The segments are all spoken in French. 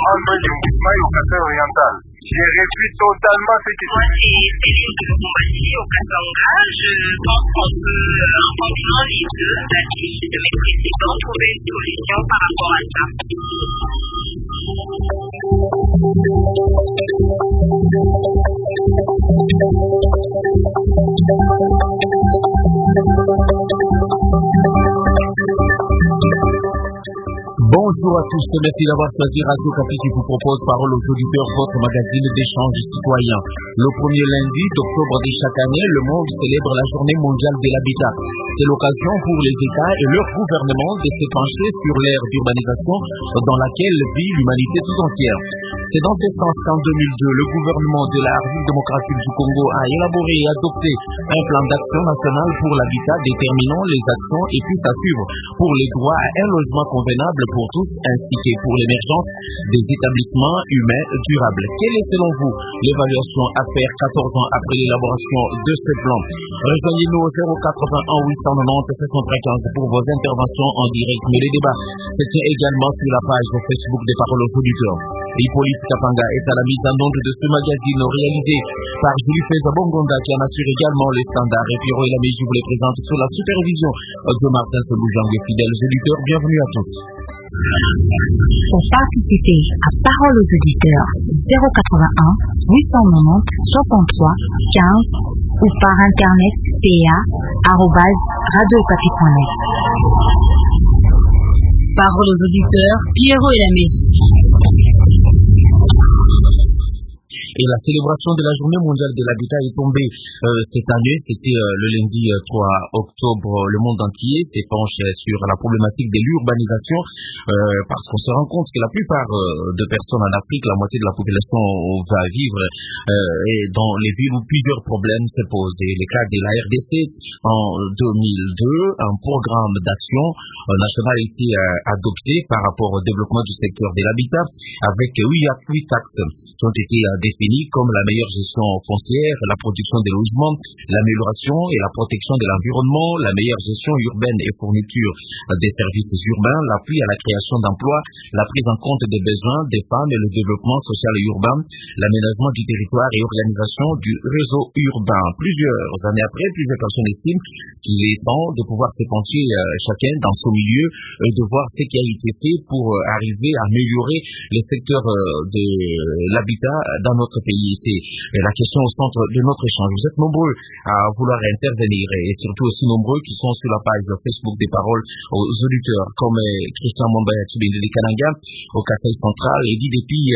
entre Lingui au Kasai oriental. Je réfute totalement ce qui se dit. C'est Céline Koumbati au Katanga. Je pense qu'on peut, en combinant les deux actifs de mes présidents, trouver une solution par rapport à ça. Bonjour à tous, merci d'avoir choisi Radio Okapi qui vous propose Parole aux auditeurs, votre magazine d'échange citoyen. Le premier lundi d'octobre de chaque année, le monde célèbre la journée mondiale de l'habitat. C'est l'occasion pour les États et leur gouvernement de se pencher sur l'ère d'urbanisation dans laquelle vit l'humanité tout entière. C'est dans ce sens qu'en 2002, le gouvernement de la République démocratique du Congo a élaboré et adopté un plan d'action national pour l'habitat déterminant les actions et puis à suivre pour les droits à un logement convenable pour tous ainsi que pour l'émergence des établissements humains durables. Quelle est selon vous l'évaluation à faire 14 ans après l'élaboration de ce plan? Rejoignez-nous au 081 890 615 pour vos interventions en direct. Mais les débats se tient également sur la page Facebook des Paroles aux auditeurs. Hippolyte Kapanga est à la mise en onde de ce magazine réalisé par Julie Feza Bongonda qui en assure également les standards. Et Pierrot et la Mégie vous les présente sous la supervision de Martin Seboujan. Les fidèles auditeurs, bienvenue à tous. Pour participer à Parole aux auditeurs, 081 890 63 15 ou par internet pa@radiookapi.net. Parole aux auditeurs, Pierrot et la Mégie. Et la célébration de la journée mondiale de l'habitat est tombée cette année. C'était le lundi 3 octobre. Le monde entier s'épanche sur la problématique de l'urbanisation parce qu'on se rend compte que la plupart de personnes en Afrique, la moitié de la population va vivre dans les villes où plusieurs problèmes se posent. Et le cas de la RDC en 2002, un programme d'action national a été adopté par rapport au développement du secteur de l'habitat avec 8 axes qui ont été définis comme la meilleure gestion foncière, la production des logements, l'amélioration et la protection de l'environnement, la meilleure gestion urbaine et fourniture des services urbains, l'appui à la création d'emplois, la prise en compte des besoins des femmes et le développement social et urbain, l'aménagement du territoire et organisation du réseau urbain. Plusieurs années après, plusieurs personnes estiment qu'il est temps de pouvoir se pencher chacun dans son milieu et de voir ce qui a été fait pour arriver à améliorer les secteurs de l'habitat dans notre pays. C'est la question au centre de notre échange. Vous êtes nombreux à vouloir intervenir et surtout aussi nombreux qui sont sur la page Facebook des Paroles aux auditeurs comme Christian Mombaya Tubinde de Kananga au Kassai central et dit depuis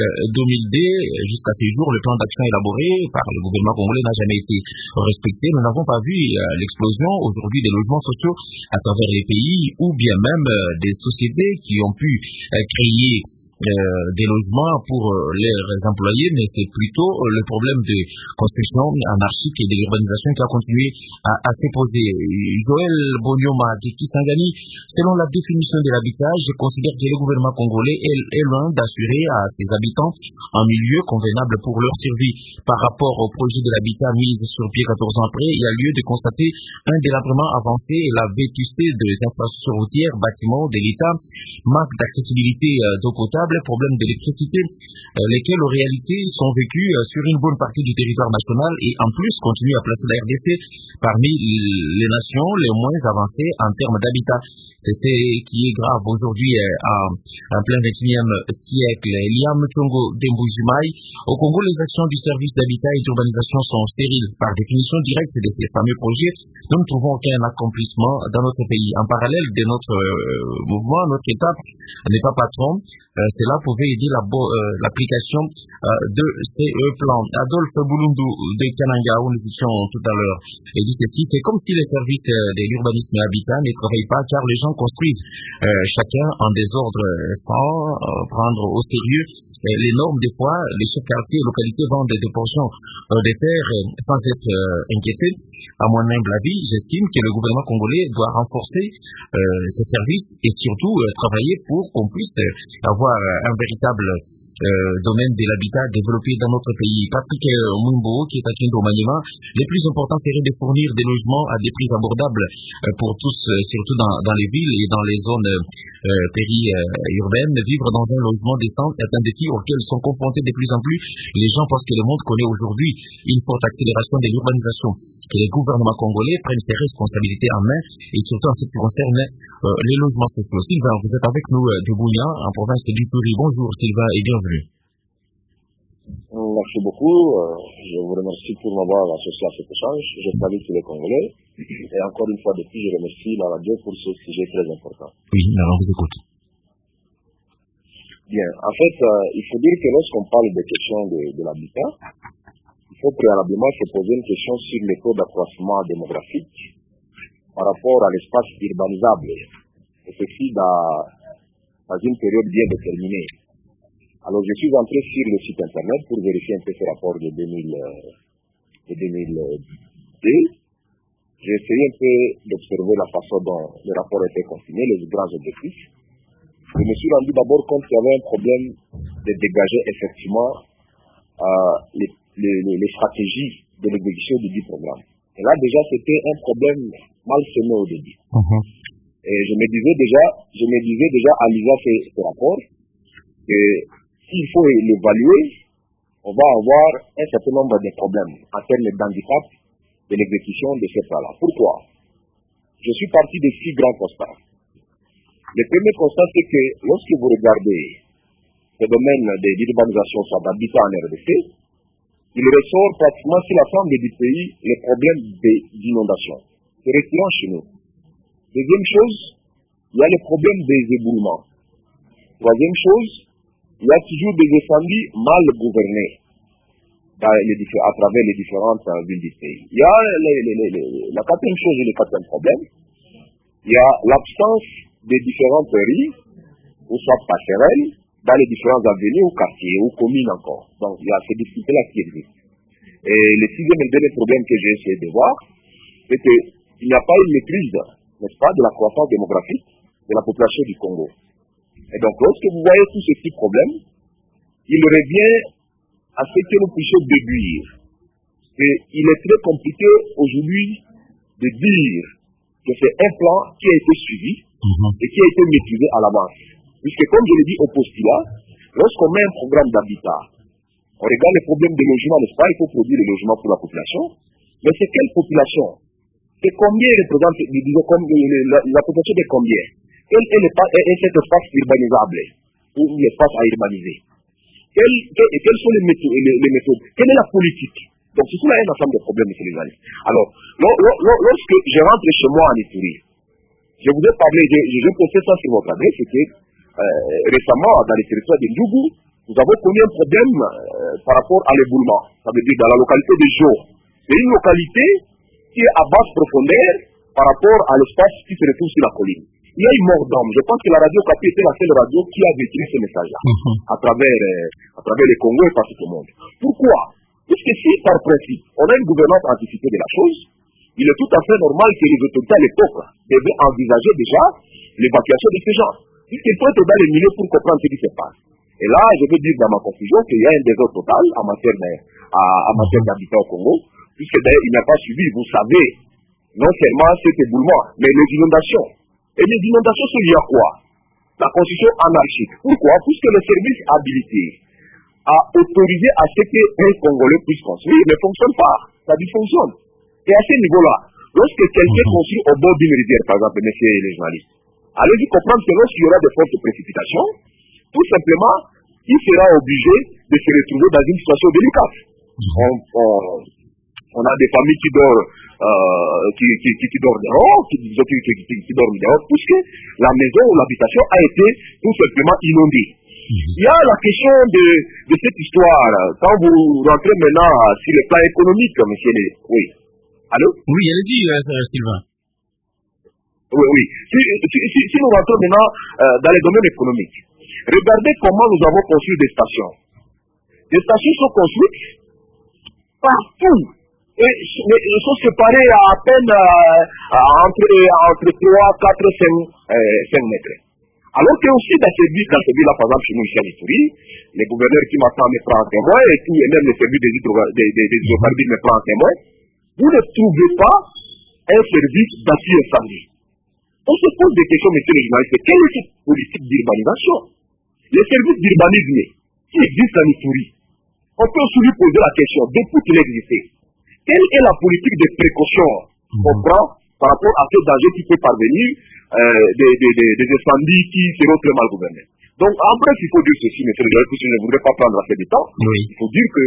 2002 jusqu'à ces jours le plan d'action élaboré par le gouvernement congolais n'a jamais été respecté. Nous n'avons pas vu l'explosion aujourd'hui des logements sociaux à travers les pays ou bien même des sociétés qui ont pu créer des logements pour leurs employés, mais c'est plutôt le problème de construction anarchique et de l'urbanisation qui a continué à se poser. Joël Bonyoma de Kisangani, selon la définition de l'habitat, je considère que le gouvernement congolais est loin d'assurer à ses habitants un milieu convenable pour leur survie. Par rapport au projet de l'habitat mis sur pied 14 ans après, il y a lieu de constater un délabrement avancé et la vétusté des infrastructures routières, bâtiments de l'État, manque d'accessibilité d'eau potable, problèmes d'électricité, lesquels en réalité sont vécus sur une bonne partie du territoire national et en plus continuent à placer la RDC parmi les nations les moins avancées en termes d'habitat. C'est ce qui est grave aujourd'hui en plein 21e siècle. Liam Chongo Demboujimaï, au Congo, les actions du service d'habitat et d'urbanisation sont stériles. Par définition directe de ces fameux projets, nous ne trouvons aucun accomplissement dans notre pays. En parallèle de notre mouvement, notre État n'est pas patron. Cela pouvait aider l'application de ces plans. Adolphe Boulundou de Kananga, où nous étions tout à l'heure, et dit ceci: c'est comme si les services de l'urbanisme et habitat ne travaillent pas car les gens construisent chacun en désordre sans prendre au sérieux les normes. Des fois, les sous-quartiers et localités vendent des portions des terres sans être inquiétés. À mon humble avis, j'estime que le gouvernement congolais doit renforcer ses services et surtout travailler pour qu'on puisse avoir un véritable domaine de l'habitat développé dans notre pays. Patrick Mumbo, qui est à Kindo Maniema, le plus important serait de fournir des logements à des prix abordables pour tous, surtout dans les villes. villes et dans les zones périurbaines, vivre dans un logement décent est un défi auquel sont confrontés de plus en plus les gens parce que le monde connaît aujourd'hui une forte accélération de l'urbanisation. Que les gouvernements congolais prennent ses responsabilités en main et surtout en ce qui concerne les logements sociaux. Sylvain, vous êtes avec nous de Bouillan, en province du Puri. Bonjour Sylvain et bienvenue. Merci beaucoup. Je vous remercie pour m'avoir associé à cet échange. Je salue tous les Congolais. Et encore une fois de plus, je remercie la radio pour ce sujet très important. Oui, alors vous écoute. Bien. En fait, il faut dire que lorsqu'on parle des questions de l'habitat, il faut préalablement se poser une question sur les taux d'accroissement démographique par rapport à l'espace urbanisable. Et ceci dans une période bien déterminée. Alors, je suis entré sur le site internet pour vérifier un peu ce rapport de 2002. J'ai essayé un peu d'observer la façon dont le rapport était consigné, les grands objectifs. Je me suis rendu d'abord compte qu'il y avait un problème de dégager effectivement les stratégies de l'exécution du dit programme. Et là, déjà, c'était un problème mal semé au début. Et je me disais déjà à lisant ce rapport, que s'il faut l'évaluer, on va avoir un certain nombre de problèmes en termes d'handicap de l'exécution de ce plan-là. Pourquoi? Je suis parti de 6 grands constats. Le premier constat, c'est que lorsque vous regardez le domaine de l'urbanisation, soit d'habitat en RDC, il ressort pratiquement sur l'ensemble du pays les problèmes d'inondation. C'est récurrent chez nous. Deuxième chose, il y a le problème des éboulements. Troisième chose, il y a toujours des incendies mal gouvernés à travers les différentes villes du pays. Il y a la quatrième chose et le quatrième problème, il y a l'absence des différentes rues, ou soit passerelles, dans les différentes avenues ou quartiers, ou communes encore. Donc, il y a ces difficultés-là qui existent. Et le sixième et dernier problème que j'ai essayé de voir, c'est qu'il n'y a pas une maîtrise, n'est-ce pas, de la croissance démographique de la population du Congo. Et donc, lorsque vous voyez tous ces petits problèmes, il revient à ce que nous puissions déduire. Il est très compliqué aujourd'hui de dire que c'est un plan qui a été suivi et qui a été maîtrisé à l'avance. Puisque, comme je l'ai dit au postulat, lorsqu'on met un programme d'habitat, on regarde les problèmes de logement, n'est-ce pas? Il faut produire les logements pour la population. Mais c'est quelle population? C'est combien représente, disons, la population de combien? Quel est cet espace urbanisable ou l'espace à urbaniser? Quelles sont les méthodes? Quelle est la politique? Donc, c'est là un ensemble de problèmes, M. les amis. Alors, lorsque je rentre chez moi en Ituri, je vous ai parlé, je postais ça sur votre adresse, c'est que récemment, dans les territoires de Ndjougou, nous avons connu un problème par rapport à l'éboulement. Ça veut dire dans la localité de Jo. C'est une localité qui est à basse profondeur par rapport à l'espace qui se retrouve sur la colline. Il y a une mort d'homme. Je pense que la radio Capi était la seule radio qui a véhiculé ce message-là à travers les Congo et partout au monde. Pourquoi? Puisque si, par principe, on a une gouvernance anticipée de la chose, il est tout à fait normal que les autorités à l'époque devaient envisager déjà l'évacuation de ces gens. Puisqu'il faut être dans les milieux pour comprendre ce qui se passe. Et là, je veux dire dans ma conclusion qu'il y a un désordre total en matière d'habitat au Congo, puisque d'ailleurs il n'a pas suivi, vous savez, non seulement cet éboulement, mais les inondations. Et les inondations sont liées à quoi? La construction anarchique. Pourquoi? Puisque le service habilité a autorisé à ce qu'un Congolais puisse construire, ne fonctionne pas. Ça dysfonctionne. Et à ce niveau-là, lorsque quelqu'un construit au bord d'une rivière, par exemple, messieurs les journalistes, allez-y comprendre que lorsqu'il y aura de fortes précipitations, tout simplement, il sera obligé de se retrouver dans une situation délicate. On a des familles qui dorment dehors, qui dorment dehors, puisque la maison ou l'habitation a été tout simplement inondée. Il y a la question de cette histoire. Quand vous rentrez maintenant sur le plan économique, monsieur les... Oui. Allô? Oui, allez-y, Sylvain. Oui. Si nous rentrons maintenant dans les domaines économiques, regardez comment nous avons construit des stations. Les stations sont construites partout. Et elles sont séparées à peine entre 3, 4, 5 mètres. Alors que aussi dans ces villes-là, par exemple, chez nous, ici à Ituri, les gouverneurs qui m'attendent me prennent en témoin, et même les services des hydrocarbures me prennent en témoin, vous ne trouvez pas un service d'appui incendie. On se pose des questions, monsieur le journaliste. Quelle est cette politique d'urbanisation? Les services d'urbanisme qui existent en Ituri, on peut aussi lui poser la question, depuis qu'il existait, quelle est la politique de précaution qu'on prend par rapport à ce danger qui peut parvenir des incendies qui seront très mal gouvernés? Donc, en bref, il faut dire ceci, monsieur le journaliste, puisque je ne voudrais pas prendre assez de temps. Oui. Il faut dire que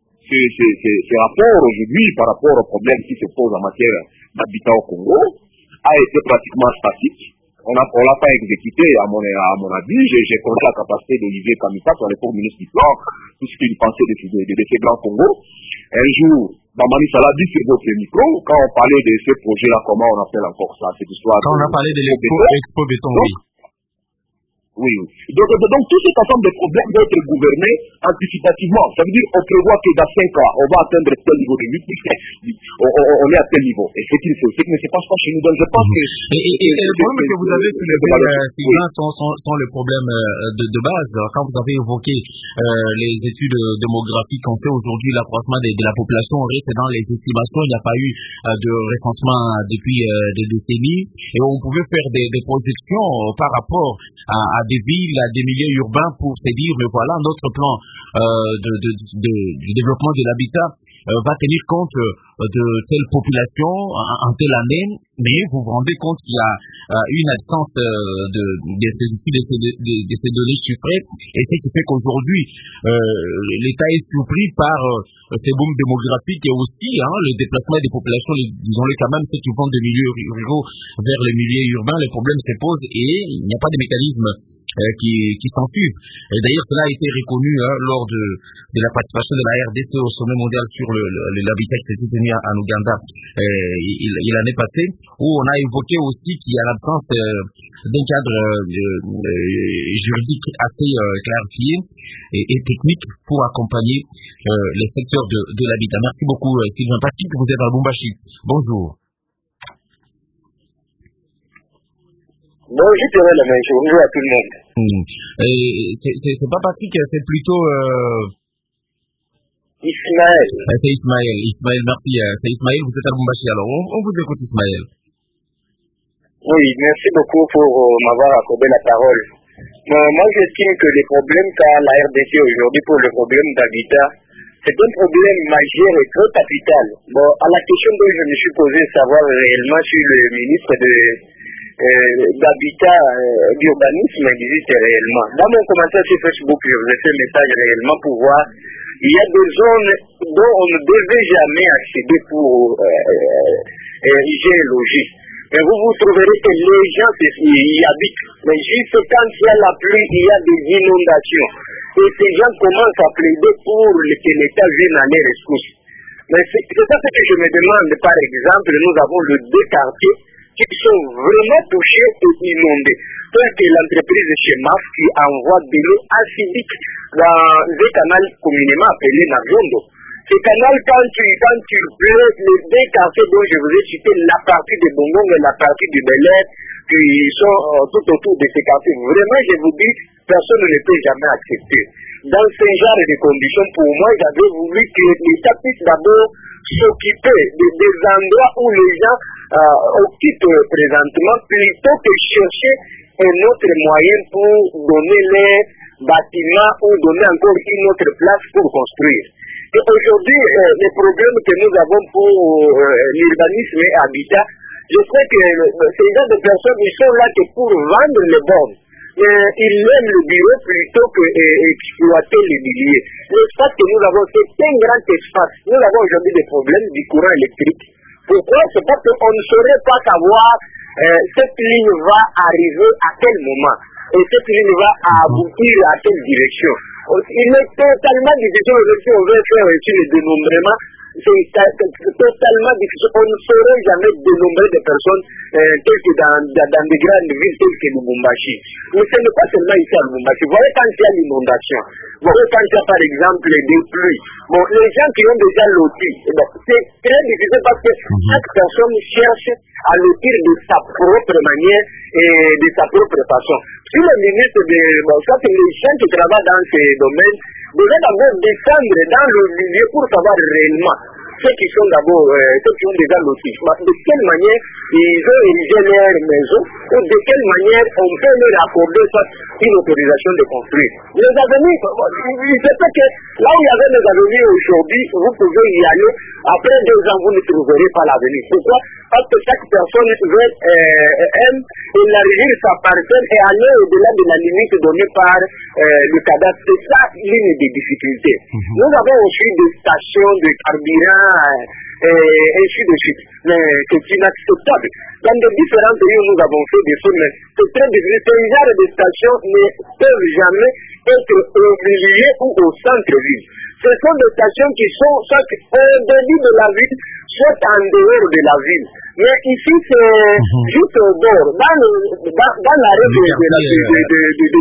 ce rapport aujourd'hui, par rapport aux problèmes qui se posent en matière d'habitat au Congo, a été pratiquement statique. On l'a pas exécuté, à mon avis. J'ai compté la capacité d'Olivier Kamita, qui est le ministre du plan, tout ce qu'il pensait de ces grands Congo. Un jour, Bamani Salah dit sur votre micro, quand on parlait de ce projet-là, comment on appelle encore ça, cette histoire. Quand on a parlé de l'Expo Béton, oui. Oui. Donc tout cet ensemble de problèmes doit être gouverné anticipativement. Ça veut dire qu'on prévoit que dans 5 ans, on va atteindre tel niveau de lutte, on est à tel niveau. Et ce qui ne se passe pas chez nous. Donc je pense que... Et le problème que vous avez soulevé, Sylvain, sont les problèmes de base. Quand vous avez évoqué les études démographiques, on sait aujourd'hui l'accroissement de la population reste dans les estimations. Il n'y a pas eu de recensement depuis des décennies. Et on pouvait faire des projections par rapport à des villes, à des milieux urbains pour se dire, mais voilà, notre plan de développement de l'habitat va tenir compte de telle population en telle année, mais vous vous rendez compte qu'il y a une absence de ces études, de ces données chiffrées, et ce qui fait qu'aujourd'hui, l'État est surpris par ces booms démographiques et aussi le déplacement des populations, disons-le quand même, ceux qui vont des milieux ruraux vers les milieux urbains, les problèmes se posent et il n'y a pas de mécanisme qui s'en suivent. Et d'ailleurs, cela a été reconnu lors de la participation de la RDC au sommet mondial sur l'habitat qui s'était tenu en Ouganda l'année passée, où on a évoqué aussi qu'il y a l'absence d'un cadre juridique assez clarifié et technique pour accompagner les secteurs de l'habitat. Merci beaucoup Sylvain Pasquic, vous êtes à Lubumbashi. Bonjour. Bonjour Thierry Lemenche, bonjour à tout le monde. C'est pas Patrick, c'est plutôt... Ismaël. C'est Ismaël. Ismaël, merci. C'est Ismaël, vous êtes à Lubumbashi. Alors, on vous écoute Ismaël. Oui, merci beaucoup pour m'avoir accordé la parole. Moi, j'estime que les problèmes qu'a la RDC aujourd'hui pour le problème d'habitat, c'est un problème majeur et très capital. Bon, à la question que je me suis posé, savoir réellement si le ministre d'habitat, d'urbanisme existe réellement. Dans mon commentaire sur Facebook, je vous ai fait un message réellement pour voir. Il y a des zones dont on ne devait jamais accéder pour ériger un logis. Mais vous trouverez que les gens y habitent. Mais juste quand il y a la pluie, il y a des inondations. Et ces gens commencent à plaider pour que l'État vienne à leur rescousse. Mais c'est ça ce que je me demande. Par exemple, nous avons les 2 quartiers qui sont vraiment touchés et inondés. Tel que l'entreprise chez MAF qui envoie de l'eau acidique dans un canal communément appelé Naviondo. Ce canal, quand tu pleures, les 2 quartiers dont je vous ai cité, la partie de Bongong et la partie du Bel-Air, qui sont tout autour de ces quartiers, vraiment, je vous dis, personne ne peut jamais accepter. Dans ce genre de conditions, pour moi, j'avais voulu que l'État puisse d'abord s'occuper des endroits où les gens occupent présentement, plutôt que chercher un autre moyen pour donner les bâtiments ou donner encore une autre place pour construire. Et aujourd'hui, les problèmes que nous avons pour l'urbanisme et l'habitat, je sais que ces gens de personnes, ils sont là que pour vendre les bornes. Ils aiment le bureau plutôt que exploiter les milliers. L'espace que nous avons, c'est un grand espace. Nous avons aujourd'hui des problèmes du courant électrique. Pourquoi? C'est parce qu'on ne saurait pas savoir cette ligne va arriver à quel moment et cette ligne va aboutir à quelle direction. Il est totalement difficile si on veut faire le dénombrement. C'est totalement difficile. On ne saurait jamais dénombrer des personnes telles que dans des grandes villes telles que Lubumbashi. Mais ce n'est pas seulement ici à Lubumbashi. Vous voyez quand il y a l'inondation, vous voyez quand il y a par exemple des pluies. Bon, les gens qui ont déjà loti, c'est très difficile parce que chaque personne cherche à lotir de sa propre manière et de sa propre façon. Si le ministre ça c'est les gens qui travaillent dans ces domaines, devait d'abord descendre dans le milieu pour savoir réellement ceux qui sont d'abord, ceux qui ont déjà loti, de quelle manière ils ont érigé leur maison, ou de quelle manière on peut leur accorder une autorisation de construire. Les avenues, il se fait que là où il y avait les avenues aujourd'hui, vous pouvez y aller, après 2 ans, vous ne trouverez pas l'avenue. Pourquoi? Parce que chaque personne aime élargir sa parcelle et aller au-delà de la limite donnée par le cadastre. C'est ça l'une des difficultés. Nous avons aussi des stations de carburant et ainsi de suite, mais c'est inacceptable. Dans les différents pays où nous avons fait des choses, mais c'est très difficile. Ce genre de stations ne peuvent jamais être au milieu ou au centre-ville. Ce sont des stations qui sont soit au début de la ville, soit en dehors de la ville. Mais ici, c'est juste au bord, dans l'arrêt de la ville.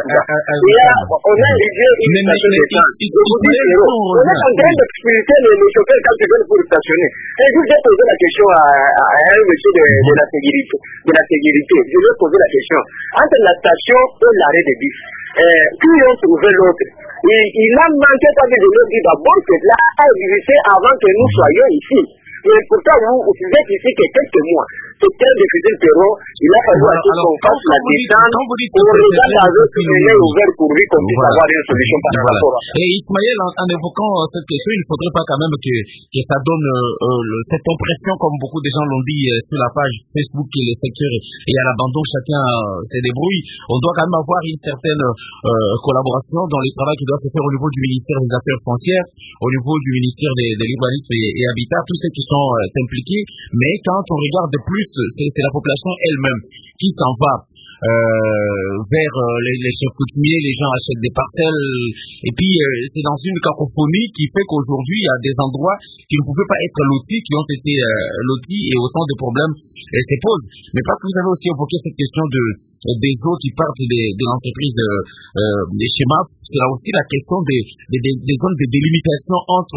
On a érigé une station d'essence. On est en train d'expliquer les chauffeurs quand ils viennent pour stationner. Et je vais poser la question à un monsieur de la sécurité. Je vais poser la question. Entre la station et l'arrêt de bus, qui ont trouvé l'autre? Il a manqué pas de leur dire d'abord que là a existé avant que nous soyons ici. Mais pourtant, vous êtes ici que quelques mois. C'est très difficile, Perron. Il a fallu qu'on fasse la descente pour regarder avec ce qui est ouvert pour lui qu'on puisse avoir une solution par rapport à ça. Et Ismaël, en évoquant cette question, il ne faudrait pas quand même que ça donne cette impression, comme beaucoup de gens l'ont dit sur la page Facebook, que les secteurs et à l'abandon, chacun se débrouille. On doit quand même avoir une certaine collaboration dans les travaux qui doivent se faire au niveau du ministère des Affaires foncières, au niveau du ministère de l'Urbanisme et Habitat, tous ceux qui sont impliqués. Mais quand on regarde de plus, c'est la population elle-même qui s'en va vers les chefs coutumiers, les gens achètent des parcelles, et puis c'est dans une cacophonie qui fait qu'aujourd'hui il y a des endroits qui ne pouvaient pas être lotis, qui ont été lotis, et autant de problèmes se posent. Mais parce que vous avez aussi évoqué cette question des eaux qui partent de l'entreprise des schémas, c'est là aussi la question des zones de délimitation entre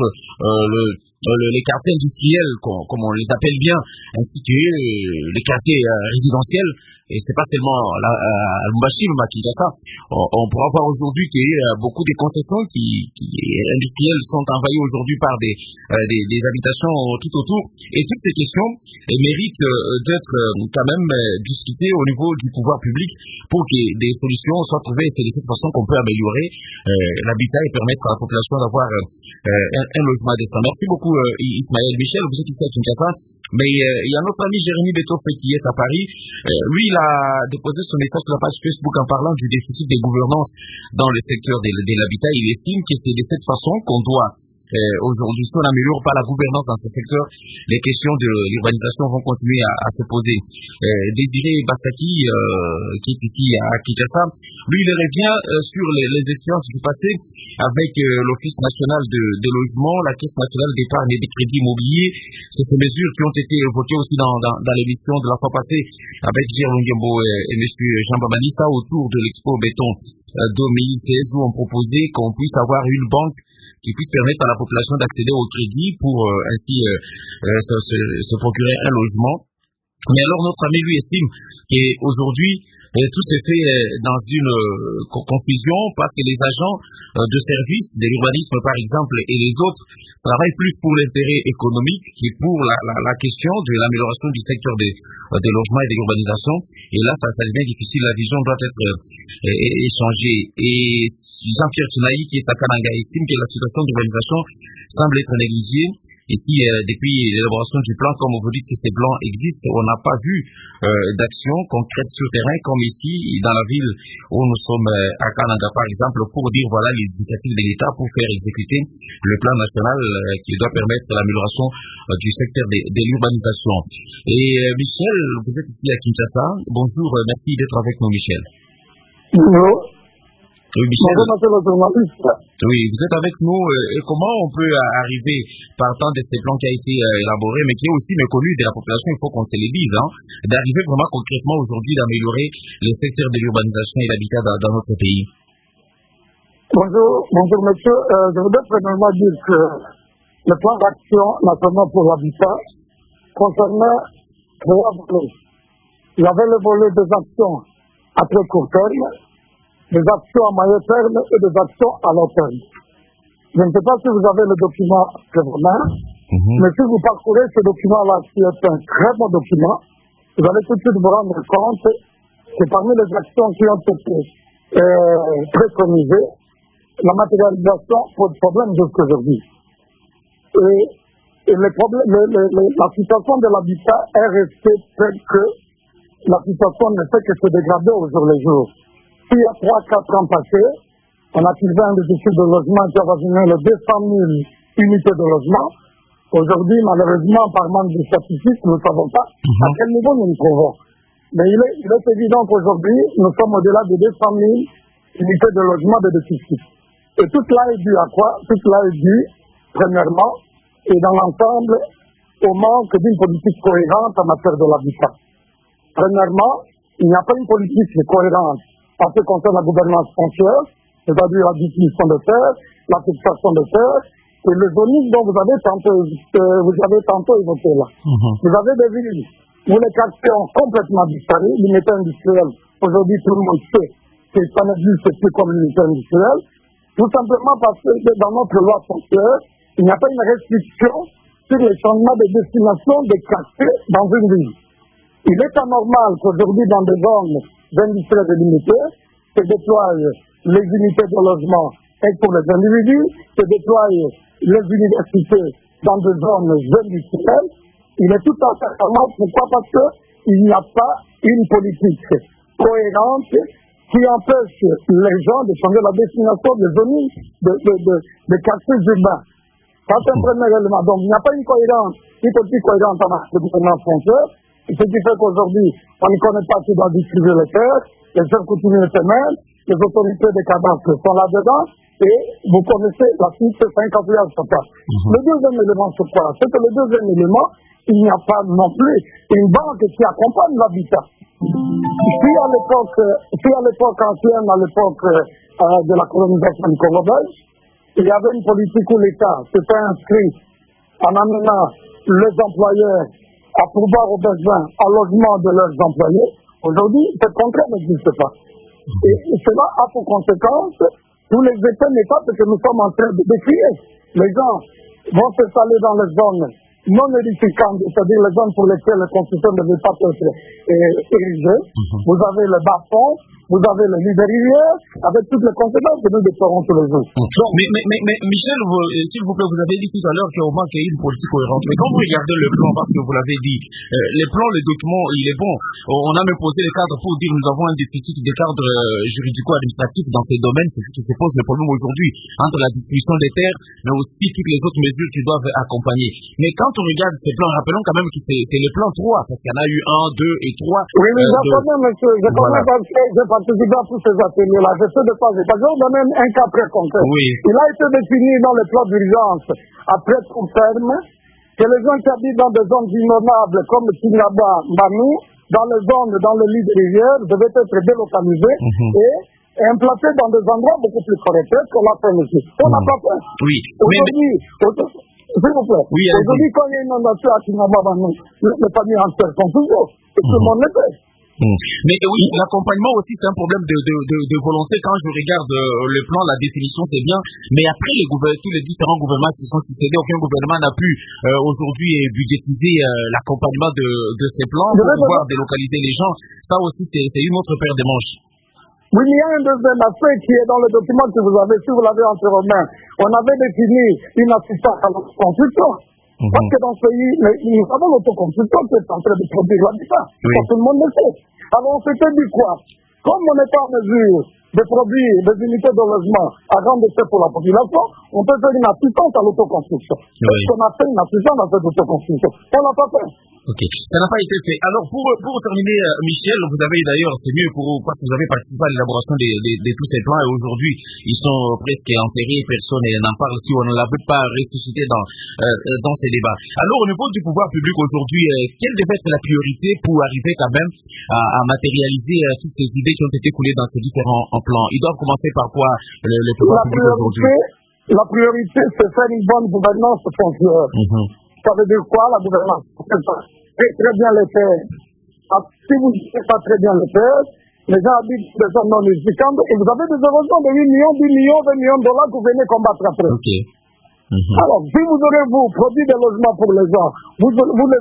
les quartiers industriels, comme on les appelle bien, ainsi que les quartiers résidentiels. Et c'est pas seulement à Lubumbashi, à Kinshasa. On pourra voir aujourd'hui que beaucoup de concessions qui industrielles sont envahies aujourd'hui par des habitations tout autour. Et toutes ces questions méritent d'être quand même discutées au niveau du pouvoir public pour que des solutions soient trouvées. C'est de cette façon qu'on peut améliorer l'habitat et permettre à la population d'avoir un logement décent. Merci beaucoup Ismaël. Michel, vous êtes ici à Kinshasa, mais il y a notre ami Jérémy Betoffe qui est à Paris. Lui, il a déposé son message sur la page Facebook en parlant du déficit de gouvernance dans le secteur de l'habitat. Il estime que c'est de cette façon qu'on doit aujourd'hui, si on n'améliore pas la gouvernance dans ce secteur, les questions de l'urbanisation vont continuer à se poser. Désiré Bassaki, qui est ici à Kinshasa, lui, il revient sur les expériences du passé avec l'Office national de logement, la Caisse nationale d'épargne et des crédits immobiliers. C'est ces mesures qui ont été évoquées aussi dans l'émission de la fois passée avec Gérard Longembo et M. Jean Bamanissa autour de l'Expo Béton 2016, où on proposait qu'on puisse avoir une banque qui puisse permettre à la population d'accéder au crédit pour ainsi se procurer un logement. Mais alors notre ami lui estime qu'aujourd'hui tout s'est fait dans une confusion parce que les agents de service de l'urbanisme par exemple et les autres travaillent plus pour l'intérêt économique que pour la question de l'amélioration du secteur des logements et de l'urbanisation. Et là ça devient difficile, la vision doit être échangée. Et Jean-Pierre Tunaï, qui est à Kananga, estime que la situation d'urbanisation semble être négligée. Ici, depuis l'élaboration du plan, comme vous dites que ces plans existent, on n'a pas vu d'action concrète sur terrain, comme ici, dans la ville où nous sommes à Kananga, par exemple, pour dire voilà les initiatives de l'État pour faire exécuter le plan national qui doit permettre l'amélioration du secteur de l'urbanisation. Et Michel, vous êtes ici à Kinshasa. Bonjour, merci d'être avec nous, Michel. Bonjour. Oui, Michel. Bonjour, oui, vous êtes avec nous. Et comment on peut arriver, partant de ces plans qui a été élaboré, mais qui est aussi méconnu de la population, il faut qu'on se les dise, d'arriver vraiment concrètement aujourd'hui d'améliorer les secteurs de l'urbanisation et l'habitat dans notre pays? Bonjour monsieur. Je voudrais premièrement dire que le plan d'action national pour l'habitat concernait 3 volets. Il y avait le volet des actions à très court terme, des actions à moyen terme et des actions à long terme. Je ne sais pas si vous avez le document que vous mains, Mais si vous parcourez ce document-là, qui est un très bon document, vous allez tout de suite vous rendre compte que parmi les actions qui ont été préconisées, la matérialisation pose problème jusqu'aujourd'hui. Et la situation de l'habitat est restée telle que la situation ne fait que se dégrader au jour le jour. Il y a 3-4 ans passés, on a trouvé un déficit de logement qui avoisinait les 200 000 unités de logement. Aujourd'hui, malheureusement, par manque de statistiques, nous ne savons pas à quel niveau nous nous trouvons. Mais il est évident qu'aujourd'hui, nous sommes au-delà de 200 000 unités de logement de déficit. Et tout cela est dû à quoi? Tout cela est dû, premièrement, et dans l'ensemble, au manque d'une politique cohérente en matière de l'habitat. Premièrement, il n'y a pas une politique cohérente en ce qui concerne la gouvernance foncière, c'est-à-dire la définition de terre, la fixation de terre, et le zoning dont vous avez tantôt évoqué là. Vous avez des villes où les quartiers ont complètement disparu, l'unité industrielle, aujourd'hui tout le monde sait que ça n'existe plus comme l'unité industrielle, tout simplement parce que dans notre loi foncière, il n'y a pas une restriction sur les changements de destination des quartiers dans une ville. Il est anormal qu'aujourd'hui, dans des zones industrielles délimitées, se déploient les unités de logement et pour les individus, se déploient les universités dans des zones industrielles. Il est tout à fait anormal. Pourquoi? Parce qu'il n'y a pas une politique cohérente qui empêche les gens de changer la destination des zones des quartiers urbains. Ça, c'est un premier élément. Donc, il n'y a pas une politique cohérente en matière de gouvernance foncière. Ce qui fait qu'aujourd'hui, on ne connaît pas qui doit distribuer les terres, les chefs coutumiers eux-mêmes, les autorités des cadastres sont là-dedans, et vous connaissez la suite, c'est un capriage total. Le deuxième élément, c'est quoi? C'est que le deuxième élément, il n'y a pas non plus une banque qui accompagne l'habitat. Si à l'époque ancienne, à l'époque de la colonisation du Congo belge, il y avait une politique où l'État s'était inscrit en amenant les employeurs à pourvoir aux besoins, à logement de leurs employés. Aujourd'hui, ce contraire n'existe pas. Et cela a pour conséquence tous les effets néfastes que nous sommes en train de décrire. Les gens vont s'installer dans les zones non édificantes, c'est-à-dire les zones pour lesquelles les constructions ne devaient pas être érigées. Vous avez le bas-fond, vous avez le lit de rivière, avec toutes les conséquences que nous déplorons tous les jours. Mais Michel, s'il vous plaît, vous avez dit tout à l'heure qu'au manque il y a une politique cohérente. Mais quand vous regardez le plan, parce que vous l'avez dit, les plans, le document, il est bon. On a même posé le cadre pour dire que nous avons un déficit de cadre juridico-administratif dans ces domaines. C'est ce qui se pose le problème aujourd'hui, entre la distribution des terres, mais aussi toutes les autres mesures qui doivent accompagner. Mais quand on regarde ces plans, rappelons quand même que c'est le plan 3, parce qu'il y en a eu 1, 2 et 3. Oui, mais j'attendais, monsieur, je connais parce que j'ai participé à tous ces ateliers-là. Je sais de quoi je parle. Je vais vous donner un cas très concret. Oui. Il a été défini dans le plan d'urgence à très court terme que les gens qui habitent dans des zones inondables comme Tingaba, Banou, dans le lit de rivière, devaient être délocalisés et implantés dans des endroits beaucoup plus corrects que la fait ici. On n'a pas fait. Oui. Aujourd'hui, s'il vous plaît. Oui, aujourd'hui, quand il y a une inondation à Tingaba, Banou, les familles entières sont toujours. Et tout le monde le fait. Mais oui, l'accompagnement aussi, c'est un problème de volonté. Quand je regarde le plan, la définition, c'est bien. Mais après, tous les différents gouvernements qui sont succédés, aucun gouvernement n'a pu aujourd'hui budgétiser l'accompagnement de ces plans pour pouvoir délocaliser les gens. Ça aussi, c'est une autre paire de manches. Oui, il y a un deuxième aspect qui est dans le document que vous avez, si vous l'avez entre vos mains. On avait défini une assistance à l'autoconstruction. Parce que dans ce pays, nous avons l'autoconstruction qui est en train de produire l'habitat. Tout le monde le sait. Alors on s'était dit quoi? Comme on n'est pas en mesure de produire des unités de logement à grande échelle pour la population, on peut faire une assistance à l'autoconstruction. Est-ce qu'on a fait une assistance à cette autoconstruction? On l'a pas fait. Ok, ça n'a pas été fait. Alors, pour terminer, Michel, vous avez d'ailleurs, c'est mieux parce que vous avez participé à l'élaboration de tous ces plans et aujourd'hui, ils sont presque enterrés, personne n'en parle si on ne l'a pas ressuscité dans ces débats. Alors, au niveau du pouvoir public aujourd'hui, quelle devait être la priorité pour arriver quand même à matérialiser toutes ces idées qui ont été coulées dans ces différents plans? Ils doivent commencer par quoi, le pouvoir public aujourd'hui? La priorité, c'est faire une bonne gouvernance foncière. Ça veut dire quoi, la gouvernance? Très bien les terres. Si vous ne faites pas très bien les terres, les gens habitent des zones non édificantes et vous avez des érosions de 8 millions, 10 millions, 20 millions de dollars que vous venez combattre après. Okay. Alors, si vous aurez produit des logements pour les gens, vous les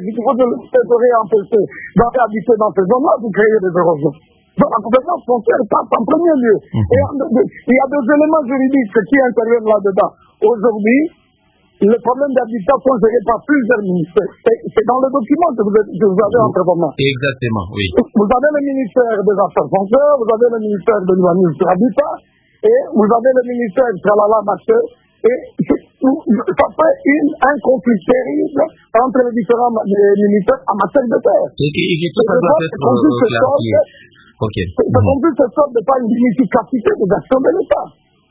aurez empêchés d'aller habiter dans ces zones-là, vous créez des érosions. Donc la gouvernance foncière passe en premier lieu. Et il y a des éléments juridiques qui interviennent là-dedans. Aujourd'hui, le problème d'habitat sont gérés par plusieurs ministères. C'est dans le document que vous avez entre vos mains. Exactement, oui. Vous avez le ministère des Affaires foncières, vous avez le ministère de l'urbanisme sur l'habitat, et vous avez le ministère Tralala Marché, et ça fait un conflit terrible entre les différents ministères en matière de terre. Et tout ça doit être clarifié. Ce conflit se sorte de par une inefficacité des actions de l'État.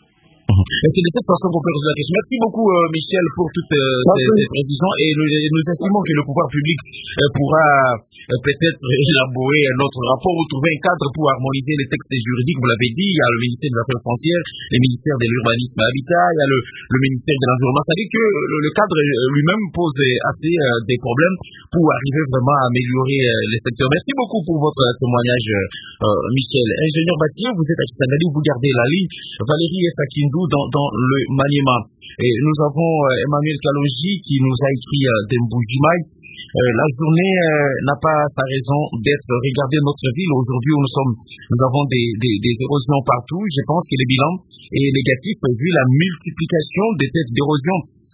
C'est de cette façon qu'on peut résoudre la question. Merci beaucoup, Michel, pour toutes ces précisions. Et nous estimons que le pouvoir public pourra peut-être élaborer notre rapport ou trouver un cadre pour harmoniser les textes juridiques. Vous l'avez dit, il y a le ministère des Affaires foncières, le ministère de l'Urbanisme et Habitat, il y a le ministère de l'Environnement. C'est-à-dire que le cadre lui-même pose assez des problèmes pour arriver vraiment à améliorer les secteurs. Merci beaucoup pour votre témoignage, Michel. Ingénieur bâtiment, vous êtes à Kisangani, vous gardez la ligne. Valérie est à Kindu dans le Maniema. Et nous avons Emmanuel Kalonji qui nous a écrit d'Mbujimai. La journée n'a pas sa raison d'être. Regardez notre ville aujourd'hui où nous avons des érosions partout. Je pense que le bilan est négatif vu la multiplication des têtes d'érosion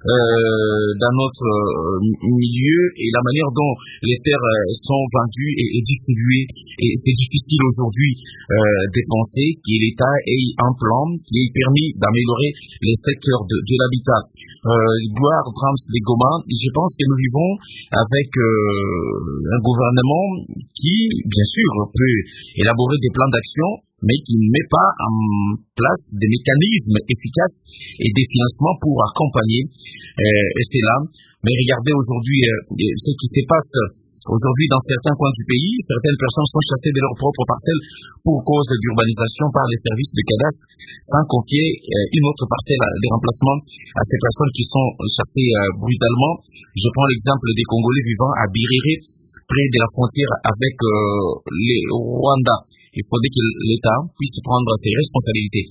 dans notre milieu et la manière dont les terres sont vendues et distribuées. Et c'est difficile aujourd'hui de penser que l'État ait un plan qui ait permis d'améliorer les secteurs de l'habitat. Gloire Drams de Goma, je pense que nous vivons avec un gouvernement qui, bien sûr, peut élaborer des plans d'action, mais qui ne met pas en place des mécanismes efficaces et des financements pour accompagner cela. Mais regardez aujourd'hui ce qui se passe aujourd'hui dans certains coins du pays. Certaines personnes sont chassées de leurs propres parcelles pour cause d'urbanisation par les services de cadastre, sans confier une autre parcelle de remplacement à ces personnes qui sont chassées brutalement. Je prends l'exemple des Congolais vivant à Birere, près de la frontière avec le Rwanda. Il faudrait que l'État puisse prendre ses responsabilités.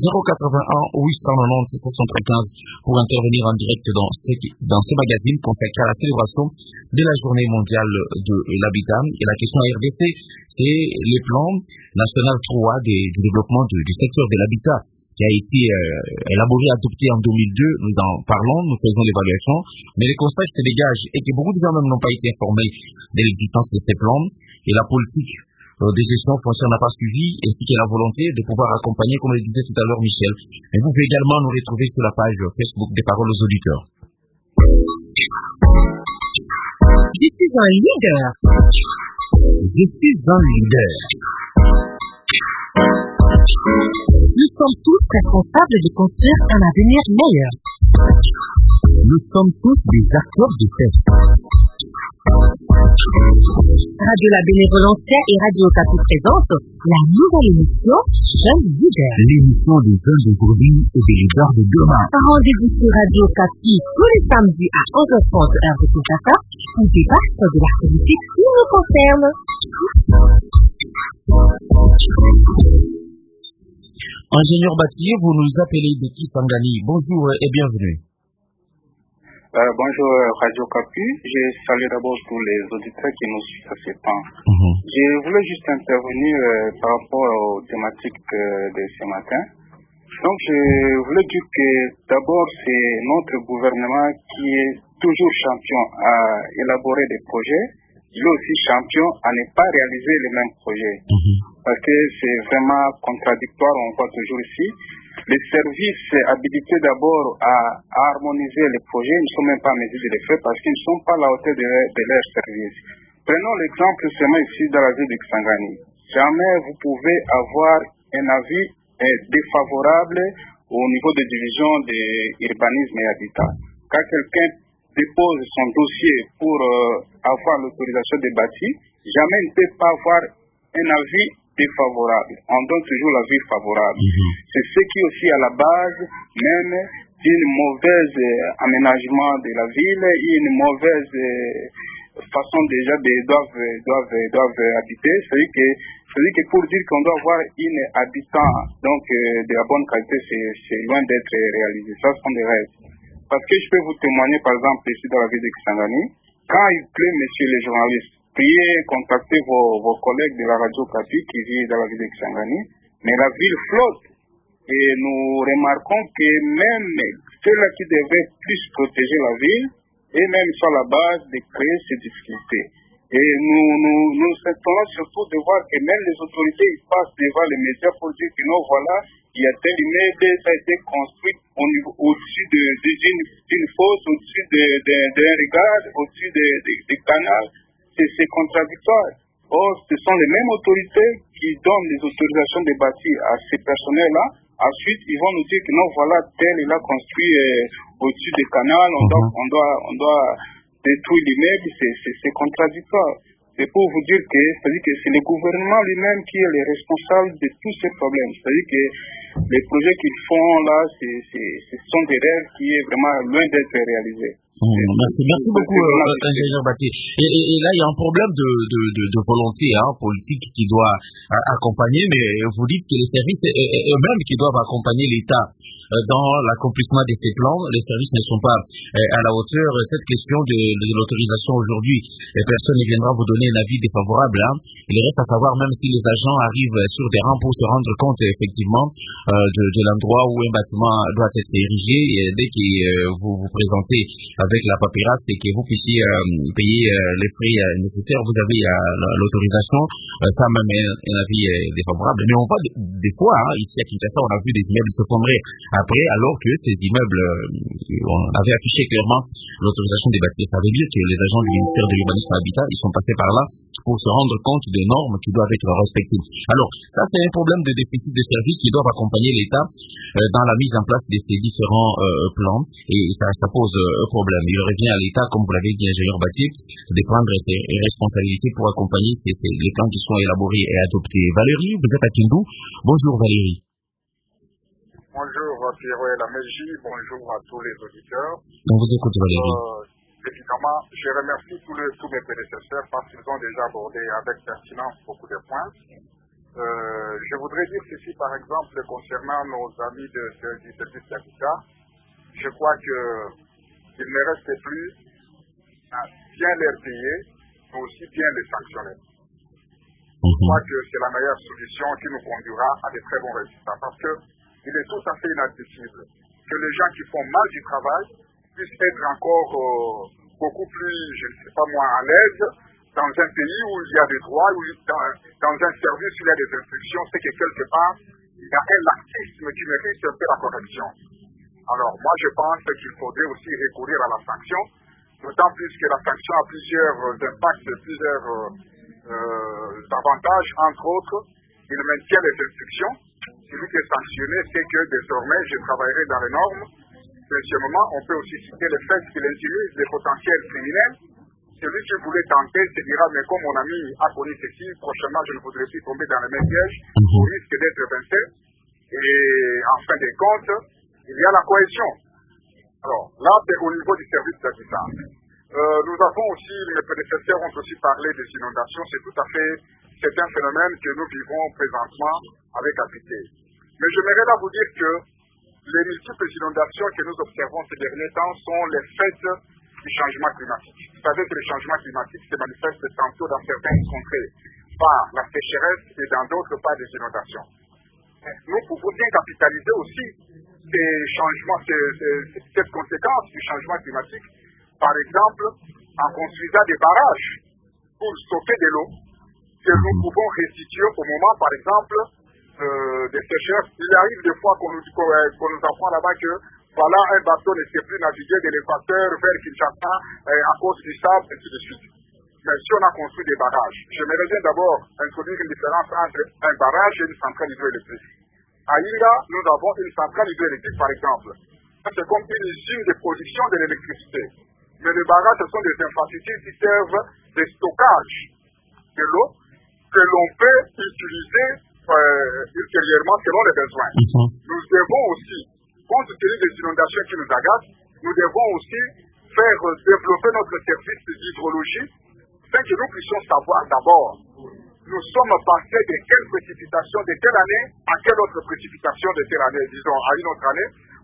081 890 715 pour intervenir en direct dans ce magazine consacré à la célébration de la journée mondiale de l'habitat. Et la question à RDC, c'est le plan national 3 du développement du secteur de l'habitat qui a été élaboré, adopté en 2002. Nous en parlons, nous faisons l'évaluation, mais les constats se dégagent et que beaucoup de gens même n'ont pas été informés de l'existence de ces plans et la politique des gestions foncières n'a pas suivi, ainsi que la volonté de pouvoir accompagner, comme le disait tout à l'heure Michel. Et vous pouvez également nous retrouver sur la page Facebook des Paroles aux auditeurs. Je suis un leader. Je suis un leader. Nous sommes tous responsables de construire un avenir meilleur. Nous sommes tous des acteurs du fait. Radio La Bénévolencia et Radio Okapi présentent la nouvelle émission Jeunes Leaders. L'émission des jeunes d'aujourd'hui et des leaders de demain. Rendez-vous sur Radio Okapi tous les samedis à 11h30 heure de Kinshasa pour débattre de l'activité qui nous concerne. Ingénieur Bâtier, vous nous appelez de Kisangani. Bonjour et bienvenue. Bonjour Radio Capu, je salue d'abord tous les auditeurs qui nous suivent à ce temps. Je voulais juste intervenir par rapport aux thématiques de ce matin. Donc je voulais dire que d'abord c'est notre gouvernement qui est toujours champion à élaborer des projets, il est aussi champion à ne pas réaliser les mêmes projets. Parce que c'est vraiment contradictoire, on voit toujours ici. Les services habilités d'abord à harmoniser les projets ne sont même pas en mesure de les faire parce qu'ils ne sont pas à la hauteur de leurs services. Prenons l'exemple seulement ici dans la ville de Kisangani. Jamais vous pouvez avoir un avis défavorable au niveau de division de l'urbanisme et habitat. Quand quelqu'un dépose son dossier pour avoir l'autorisation de bâtir, jamais il ne peut pas avoir un avis défavorable. On donne toujours l'avis favorable. C'est ce qui est aussi à la base même d'une mauvaise aménagement de la ville et une mauvaise façon déjà doivent habiter. C'est-à-dire que pour dire qu'on doit avoir une habitant donc de la bonne qualité, c'est loin d'être réalisé. Ça sont des rêves. Parce que je peux vous témoigner, par exemple, ici dans la ville de Kisangani, quand il pleut, messieurs les journalistes, priez contacter vos collègues de la radio Kapi qui vivent dans la ville de Kisangani, mais la ville flotte. Et nous remarquons que même ceux-là qui devaient plus protéger la ville, et même sur la base de créer ces difficultés. Et nous s'étonnons surtout de voir que même les autorités ils passent devant les médias pour dire que non, voilà, il y a tel immeuble, ça a été construit au-dessus d'une fosse, au-dessus d'un regard, au-dessus des canals. C'est contradictoire. Or, ce sont les mêmes autorités qui donnent les autorisations de bâtir à ces personnels-là. Ensuite, ils vont nous dire que non, voilà, tel il a construit au-dessus des canals, on doit détruire l'immeuble, c'est contradictoire. C'est pour vous dire que, c'est-à-dire que c'est le gouvernement lui-même qui est le responsable de tous ces problèmes. C'est-à-dire que les projets qu'ils font là, ce sont des rêves qui est vraiment loin d'être réalisés. Merci beaucoup, ingénieur Bati. Et là, il y a un problème de volonté politique qui doit accompagner, mais vous dites que les services eux-mêmes qui doivent accompagner l'État dans l'accomplissement de ces plans, les services ne sont pas à la hauteur. Cette question de l'autorisation aujourd'hui, personne ne viendra vous donner un avis défavorable. Il reste à savoir même si les agents arrivent sur terrain pour se rendre compte effectivement de l'endroit où un bâtiment doit être érigé, et dès que vous vous présentez avec la paperasse et que vous puissiez payer les frais nécessaires, vous avez l'autorisation. Ça même un avis défavorable. Mais on voit des fois, ici à Kinshasa, on a vu des immeubles s'effondrer après, alors que ces immeubles avaient affiché clairement l'autorisation des bâtiments. Ça veut dire que les agents du ministère de l'Urbanisme et Habitat, ils sont passés par là pour se rendre compte des normes qui doivent être respectées. Alors, ça c'est un problème de déficit de services qui doivent accompagner l'État dans la mise en place de ces différents plans, et ça pose un problème. Il revient à l'État, comme vous l'avez dit, ingénieur Bati, de prendre ses responsabilités pour accompagner les plans qui sont élaborés et adoptés. Valérie, vous êtes à Kindu. Bonjour Valérie. Bonjour Pierrot et la Mégie, bonjour à tous les auditeurs. On vous écoute Valérie. Évidemment, je remercie tous mes prédécesseurs parce qu'ils ont déjà abordé avec pertinence beaucoup de points. Je voudrais dire ceci par exemple concernant nos amis du service d'habitat. Je crois qu'il ne reste plus à bien les payer, mais aussi bien les sanctionner. Je crois que c'est la meilleure solution qui nous conduira à de très bons résultats. Parce que il est tout à fait inadmissible que les gens qui font mal du travail puissent être encore beaucoup plus, je ne sais pas moi, à l'aise dans un pays où il y a des droits, où dans un service où il y a des instructions, c'est que quelque part, il y a un laxisme qui mérite un peu la correction. Alors, moi, je pense qu'il faudrait aussi recourir à la sanction, d'autant plus que la sanction a plusieurs impacts, plusieurs avantages, entre autres, il maintient les instructions. Celui qui est sanctionné sait que désormais, je travaillerai dans les normes. Deuxièmement, on peut aussi citer le fait qu'il intimise les potentiels criminels. Celui qui voulait tenter se dira, mais comme mon ami a connu ceci, prochainement, je ne voudrais plus tomber dans le même piège, au risque d'être évincé. Et en fin de compte, il y a la cohésion. Alors, là, c'est au niveau du service d'habitat. Nous avons aussi, mes prédécesseurs ont aussi parlé des inondations. C'est un phénomène que nous vivons présentement avec acuité. Mais j'aimerais là vous dire que les multiples inondations que nous observons ces derniers temps sont les faits du changement climatique. Vous savez que le changement climatique se manifeste tantôt dans certaines contrées par la sécheresse et dans d'autres par des inondations. Nous pouvons bien capitaliser aussi ces changements, cette conséquence du changement climatique, par exemple en construisant des barrages pour stocker de l'eau que nous pouvons restituer au moment, par exemple, des sécheresses. Il arrive des fois qu'on nous apprend là-bas que voilà, un bateau ne sait plus naviguer de l'équateur vers Kinshasa à cause du sable, et ainsi de suite. Mais si on a construit des barrages, j'aimerais bien d'abord introduire une différence entre un barrage et une centrale hydroélectrique. À Inga, nous avons une centrale hydroélectrique, par exemple. C'est comme une usine de production de l'électricité. Mais les barrages, ce sont des infrastructures qui servent de stockage de l'eau que l'on peut utiliser ultérieurement selon les besoins. Nous devons aussi, compte tenu des inondations qui nous agacent, nous devons aussi faire développer notre service d'hydrologie afin que nous puissions savoir d'abord, nous sommes passés de quelle précipitation, de quelle année à quelle autre précipitation de telle année, disons à une autre année,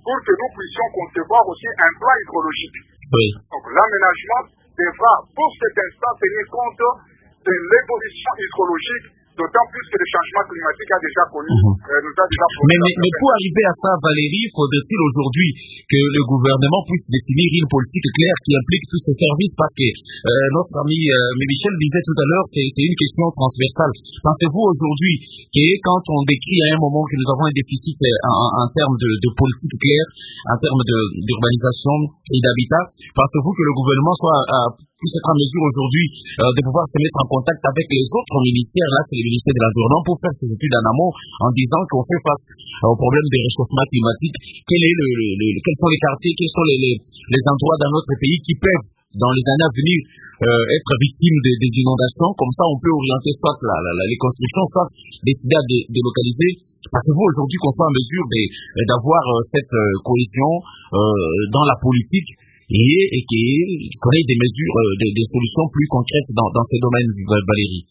pour que nous puissions concevoir aussi un plan hydrologique. Oui. Donc l'aménagement devra pour cet instant tenir compte de l'évolution hydrologique, d'autant plus que le changement climatique a déjà connu, nous a déjà connu. Mais pour arriver à ça, Valérie, faudrait-il aujourd'hui que le gouvernement puisse définir une politique claire qui implique tous ces services, parce que notre ami Michel disait tout à l'heure, c'est une question transversale. Pensez-vous aujourd'hui que quand on décrit à un moment que nous avons un déficit en termes de politique claire, en termes d'urbanisation et d'habitat, pensez-vous que le gouvernement puisse être en mesure aujourd'hui de pouvoir se mettre en contact avec les autres ministères, là c'est le ministère de l'Environnement, pour faire ses études en amont en disant qu'on fait face au problème de réchauffement climatique, quels sont les quartiers, quels sont les endroits dans notre pays qui peuvent, dans les années à venir, être victimes des inondations. Comme ça on peut orienter soit les constructions, soit décider à délocaliser. Pensez-vous aujourd'hui qu'on soit en mesure d'avoir cette cohésion dans la politique et qu'on ait des mesures, des solutions plus concrètes dans ces domaines, Valérie?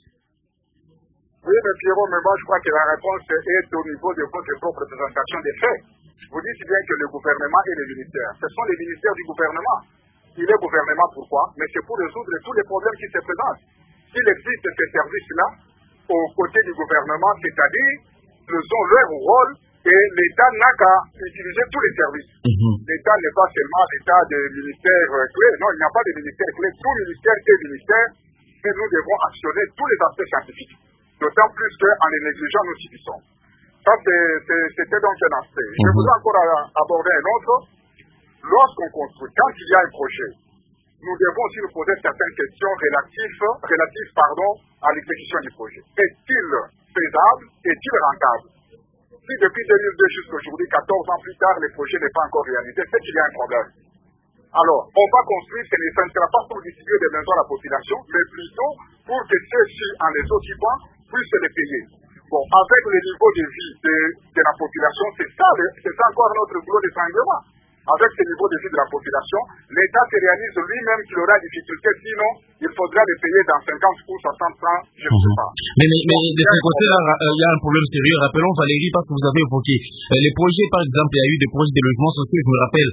Oui, mais Pierrot, mais moi je crois que la réponse est au niveau de votre propre présentation des faits. Vous dites bien que le gouvernement et les ministères, ce sont les ministères du gouvernement. Il est gouvernement pourquoi? Mais c'est pour résoudre tous les problèmes qui se présentent. S'il existe ces services-là, aux côtés du gouvernement, c'est-à-dire, ils ont leur rôle et l'État n'a qu'à utiliser tous les services. L'État n'est pas seulement l'État des ministères clés. Non, il n'y a pas de ministères clés. Tout ministère est ministère, mais nous devons actionner tous les aspects scientifiques. D'autant plus qu'en les négligeant, nous subissons. Ça, c'était donc un aspect. Je voudrais encore aborder un autre. Lorsqu'on construit, quand il y a un projet, nous devons aussi nous poser certaines questions relatives à l'exécution du projet. Est-il faisable? Est-il rentable? Si depuis 2002 jusqu'à aujourd'hui, 14 ans plus tard, le projet n'est pas encore réalisé, c'est qu'il y a un problème. Alors, on va construire, ce ne sera pas pour distribuer des maisons à la population, mais plutôt pour que ceux-ci, en les occupant, puissent les payer. Bon, avec le niveau de vie de la population, c'est ça encore notre boulot de d'étranglement. Avec ce niveau de vie de la population, l'État se réalise lui-même qu'il aura difficulté, sinon il faudra les payer dans 50 ou 60 ans, je ne sais pas. Mais de ce côté-là, il y a un problème sérieux. Rappelons, Valérie, parce que vous avez évoqué les projets, par exemple, il y a eu des projets de logements sociaux, je me rappelle,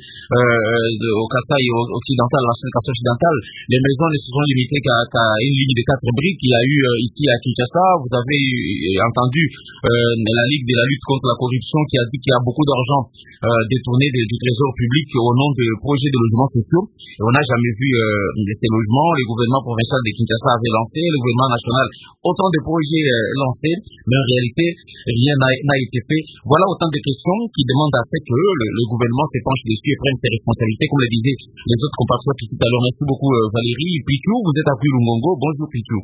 au Kassai occidental, la Kassai occidentale, les maisons ne se sont limitées qu'à une ligne de 4 briques. Il y a eu ici à Kinshasa, vous avez entendu la Ligue de la lutte contre la corruption qui a dit qu'il y a beaucoup d'argent détourné du trésor public au nom de projets de logements sociaux. Et on n'a jamais vu ces logements. Le gouvernement provincial de Kinshasa avait lancé, le gouvernement national, autant de projets lancés, mais en réalité, rien n'a été fait. Voilà autant de questions qui demandent à ce que le gouvernement se penche dessus et prenne ses responsabilités, comme le disaient les autres compatriotes tout à l'heure. Merci beaucoup, Valérie. Pichou, vous êtes à Kulungongo. Bonjour, Pichou.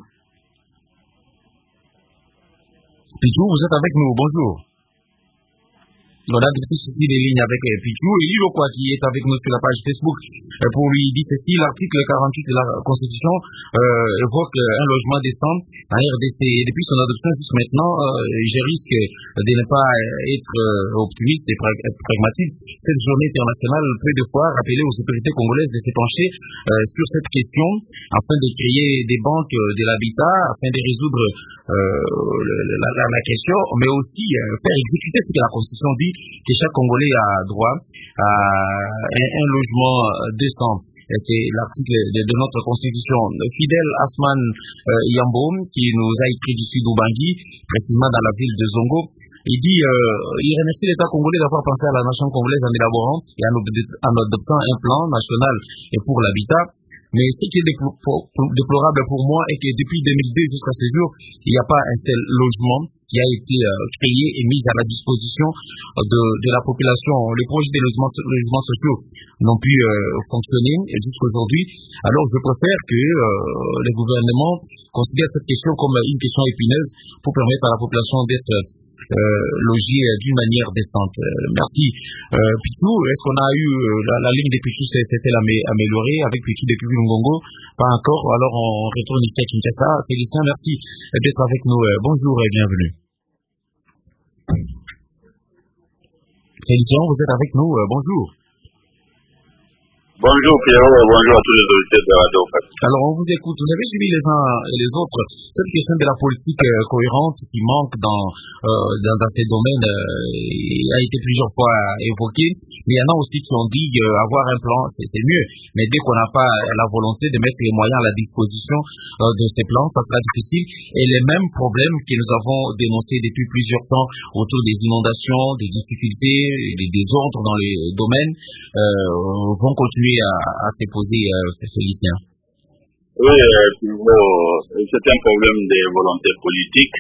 Pichou, vous êtes avec nous. Bonjour. On a des petits soucis des lignes avec Pichou. Et Lilo quoi qui est avec nous sur la page Facebook pour lui dire ceci: l'article 48 de la Constitution évoque un logement décent en RDC. Et depuis son adoption jusqu'à maintenant, je risque de ne pas être optimiste et pragmatique. Cette journée internationale peut de fois rappeler aux autorités congolaises de se pencher sur cette question afin de créer des banques de l'habitat, afin de résoudre la question, mais aussi faire exécuter ce que la Constitution dit, que chaque Congolais a droit à un logement décent. C'est l'article de notre Constitution. Fidèle Asman Yambo, qui nous a écrit du sud d'Ubangi, précisément dans la ville de Zongo, il dit il remercie l'État congolais d'avoir pensé à la nation congolaise en élaborant et en adoptant un plan national pour l'habitat. Mais ce qui est déplorable pour moi est que depuis 2002 jusqu'à ce jour, il n'y a pas un seul logement qui a été créé et mis à la disposition de la population. Les projets de logements sociaux n'ont pu fonctionner jusqu'aujourd'hui. Alors je préfère que le gouvernement considère cette question comme une question épineuse pour permettre à la population d'être logée d'une manière décente. Merci. Pichou, est-ce qu'on a eu la ligne de Pichou s'est-elle améliorée avec Pichou depuis Ngongo? Pas encore. Alors on retourne ici à Kinshasa. Félicien, merci d'être avec nous. Bonjour et bienvenue. Félicien, vous êtes avec nous. Bonjour. Bonjour Pierrot, bonjour à tous les auditeurs de Radio Okapi. Alors on vous écoute, vous avez suivi les uns et les autres cette question de la politique cohérente qui manque dans ces domaines a été plusieurs fois évoquée, Mais il y en a aussi qui ont dit avoir un plan, c'est mieux. Mais dès qu'on n'a pas la volonté de mettre les moyens à la disposition de ces plans, ça sera difficile. Et les mêmes problèmes que nous avons dénoncés depuis plusieurs temps autour des inondations, des difficultés, des désordres dans les domaines vont continuer à se poser, Félicien. Oui, c'est un problème de volonté politique.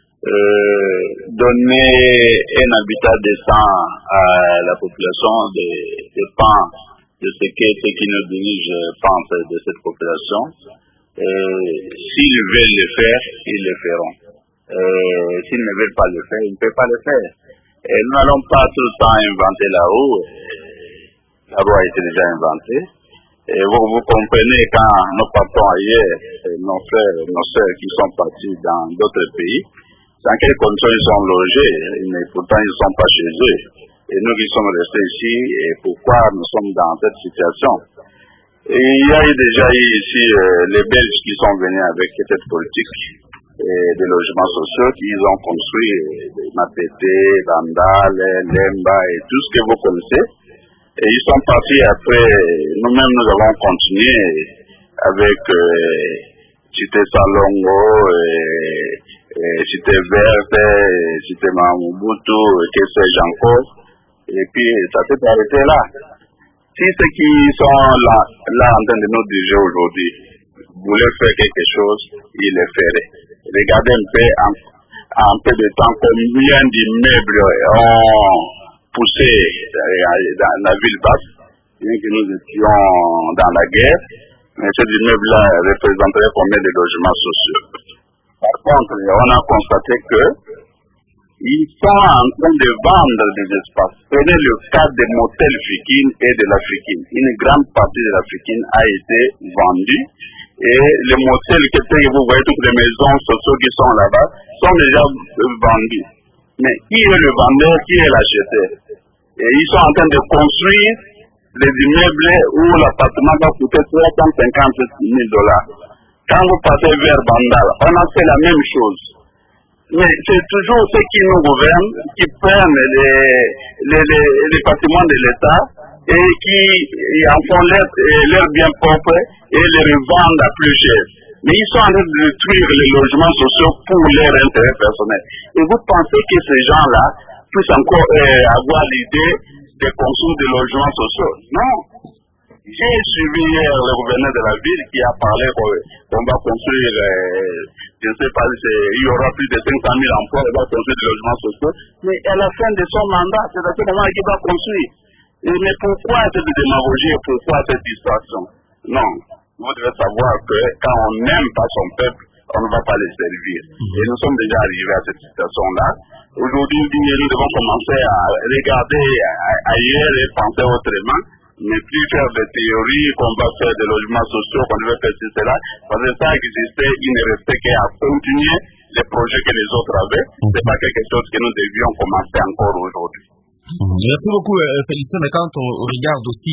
Donner un habitat décent à la population dépend de ce que ceux qui nous dirigent pensent de cette population. S'ils veulent le faire, ils le feront. S'ils ne veulent pas le faire, ils ne peuvent pas le faire. Et nous n'allons pas tout le temps inventer la roue. La roue a été déjà inventée. Et vous comprenez quand nous partons ailleurs, nos frères, nos sœurs qui sont partis dans d'autres pays, dans quelles conditions ils sont logés, mais pourtant ils ne sont pas chez eux. Et nous qui sommes restés ici, et pourquoi nous sommes dans cette situation? Et il y a déjà eu ici les Belges qui sont venus avec cette politique de logements sociaux, qu'ils ont construit Matété, Vandal, Lemba et tout ce que vous connaissez. Et ils sont partis après, nous-mêmes nous avons continué avec Cité Salongo, Cité Verte, Cité Mamubutu, que sais-je encore. Et puis ça s'est arrêté là. Si ceux qui sont là en train de nous diriger aujourd'hui voulaient faire quelque chose, ils le feraient. Regardez un peu, en peu de temps, combien d'immeubles ont poussé dans la ville basse, bien que nous étions dans la guerre, mais ces immeubles-là représenteraient combien de logements sociaux. Par contre, on a constaté que ils sont en train de vendre des espaces. Prenez le cas des motels Fikine et de l'Africaine. Une grande partie de l'Africaine a été vendue. Et les motels que vous voyez, toutes les maisons sociales qui sont là-bas, sont déjà vendus. Mais qui est le vendeur, qui est l'acheteur? Et ils sont en train de construire des immeubles où l'appartement va coûter $350,000. Quand vous passez vers Bandal, on a fait la même chose. Mais c'est toujours ceux qui nous gouvernent qui prennent les bâtiments de l'État et qui en font leurs biens propres et les revendent à plus cher. Mais ils sont en train de détruire les logements sociaux pour leur intérêt personnel. Et vous pensez que ces gens-là puissent encore avoir l'idée de construire des logements sociaux? Non. J'ai suivi hier le gouverneur de la ville qui a parlé qu'on va construire, je ne sais pas, il y aura plus de 500 000 emplois, il va construire des logements sociaux. Mais à la fin de son mandat, c'est à ce moment qu'il va construire. Mais pourquoi cette démagogie et pourquoi cette distraction? Non. Vous devez savoir que quand on n'aime pas son peuple, on ne va pas les servir. Et nous sommes déjà arrivés à cette situation-là. Aujourd'hui, nous devons commencer à regarder ailleurs et penser autrement. Mais plus faire des théories qu'on va faire des logements sociaux, qu'on devait faire cela, parce que ça existait, il ne restait qu'à continuer les projets que les autres avaient. C'est pas quelque chose que nous devions commencer encore aujourd'hui. Merci beaucoup, Félicien. Mais quand on regarde aussi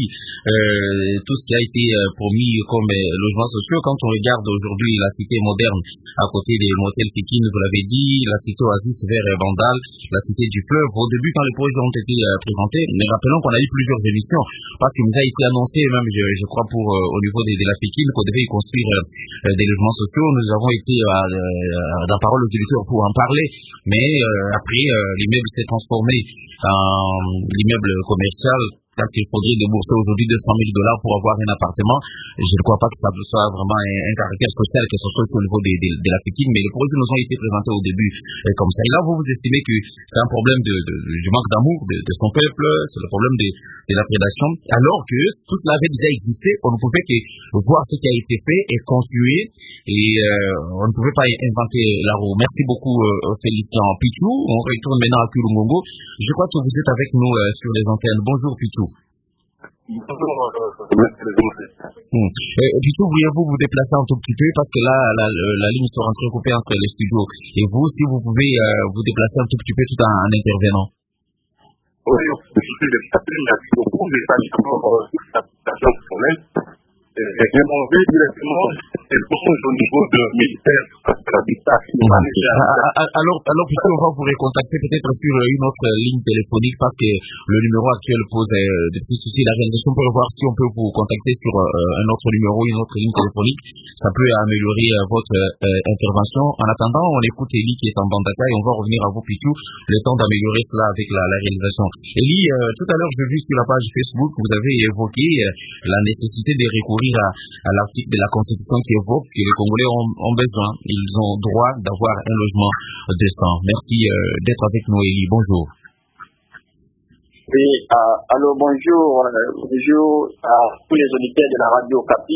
tout ce qui a été promis comme logements sociaux, quand on regarde aujourd'hui la cité moderne à côté des motels Pékin, vous l'avez dit, la cité Oasis vers Bandal, la cité du fleuve, au début quand les projets ont été présentés, mais rappelons qu'on a eu plusieurs émissions, parce qu'il nous a été annoncé, même je crois pour au niveau de la Pékin, qu'on devait y construire des logements sociaux. Nous avons été dans parole aux éditeurs pour en parler, mais après l'immeuble s'est transformé l'immeuble commercial. Quand il faudrait débourser aujourd'hui $200,000 pour avoir un appartement, je ne crois pas que ça soit vraiment un caractère social, que ce soit au niveau de la Fétine, mais les projets nous ont été présentés au début comme ça. Et là, vous estimez que c'est un problème du manque d'amour de son peuple, c'est le problème de la prédation, alors que tout cela avait déjà existé, on ne pouvait que voir ce qui a été fait et continuer, et on ne pouvait pas inventer la roue. Merci beaucoup, Félicien Pichou. On retourne maintenant à Kulungongo. Je crois que vous êtes avec nous sur les antennes. Bonjour, Pichou. Pichou, pourriez-vous vous déplacer un tout petit peu parce que là, la ligne sera entrecoupée entre les studios. Et vous, si vous pouvez vous déplacer un tout petit peu tout en intervenant. Oui, je suis déplacé, merci beaucoup. Je n'ai pas encore l'application pour l'aide. Je m'en vais directement au niveau de ministère de l'habitat. Alors, plutôt, on va vous recontacter peut-être sur une autre ligne téléphonique parce que le numéro actuel pose des petits soucis. La réalisation peut voir si on peut vous contacter sur un autre numéro, une autre ligne téléphonique. Ça peut améliorer votre intervention. En attendant, on écoute Elie qui est en Bandaka et on va revenir à vous plutôt le temps d'améliorer cela avec la réalisation. Elie, tout à l'heure, j'ai vu sur la page Facebook, vous avez évoqué la nécessité de recourir à l'article de la Constitution qui évoque que les Congolais ont besoin, ils ont droit d'avoir un logement décent. Merci d'être avec nous, Elie. Bonjour. Oui, alors bonjour à tous les auditeurs de la radio Okapi.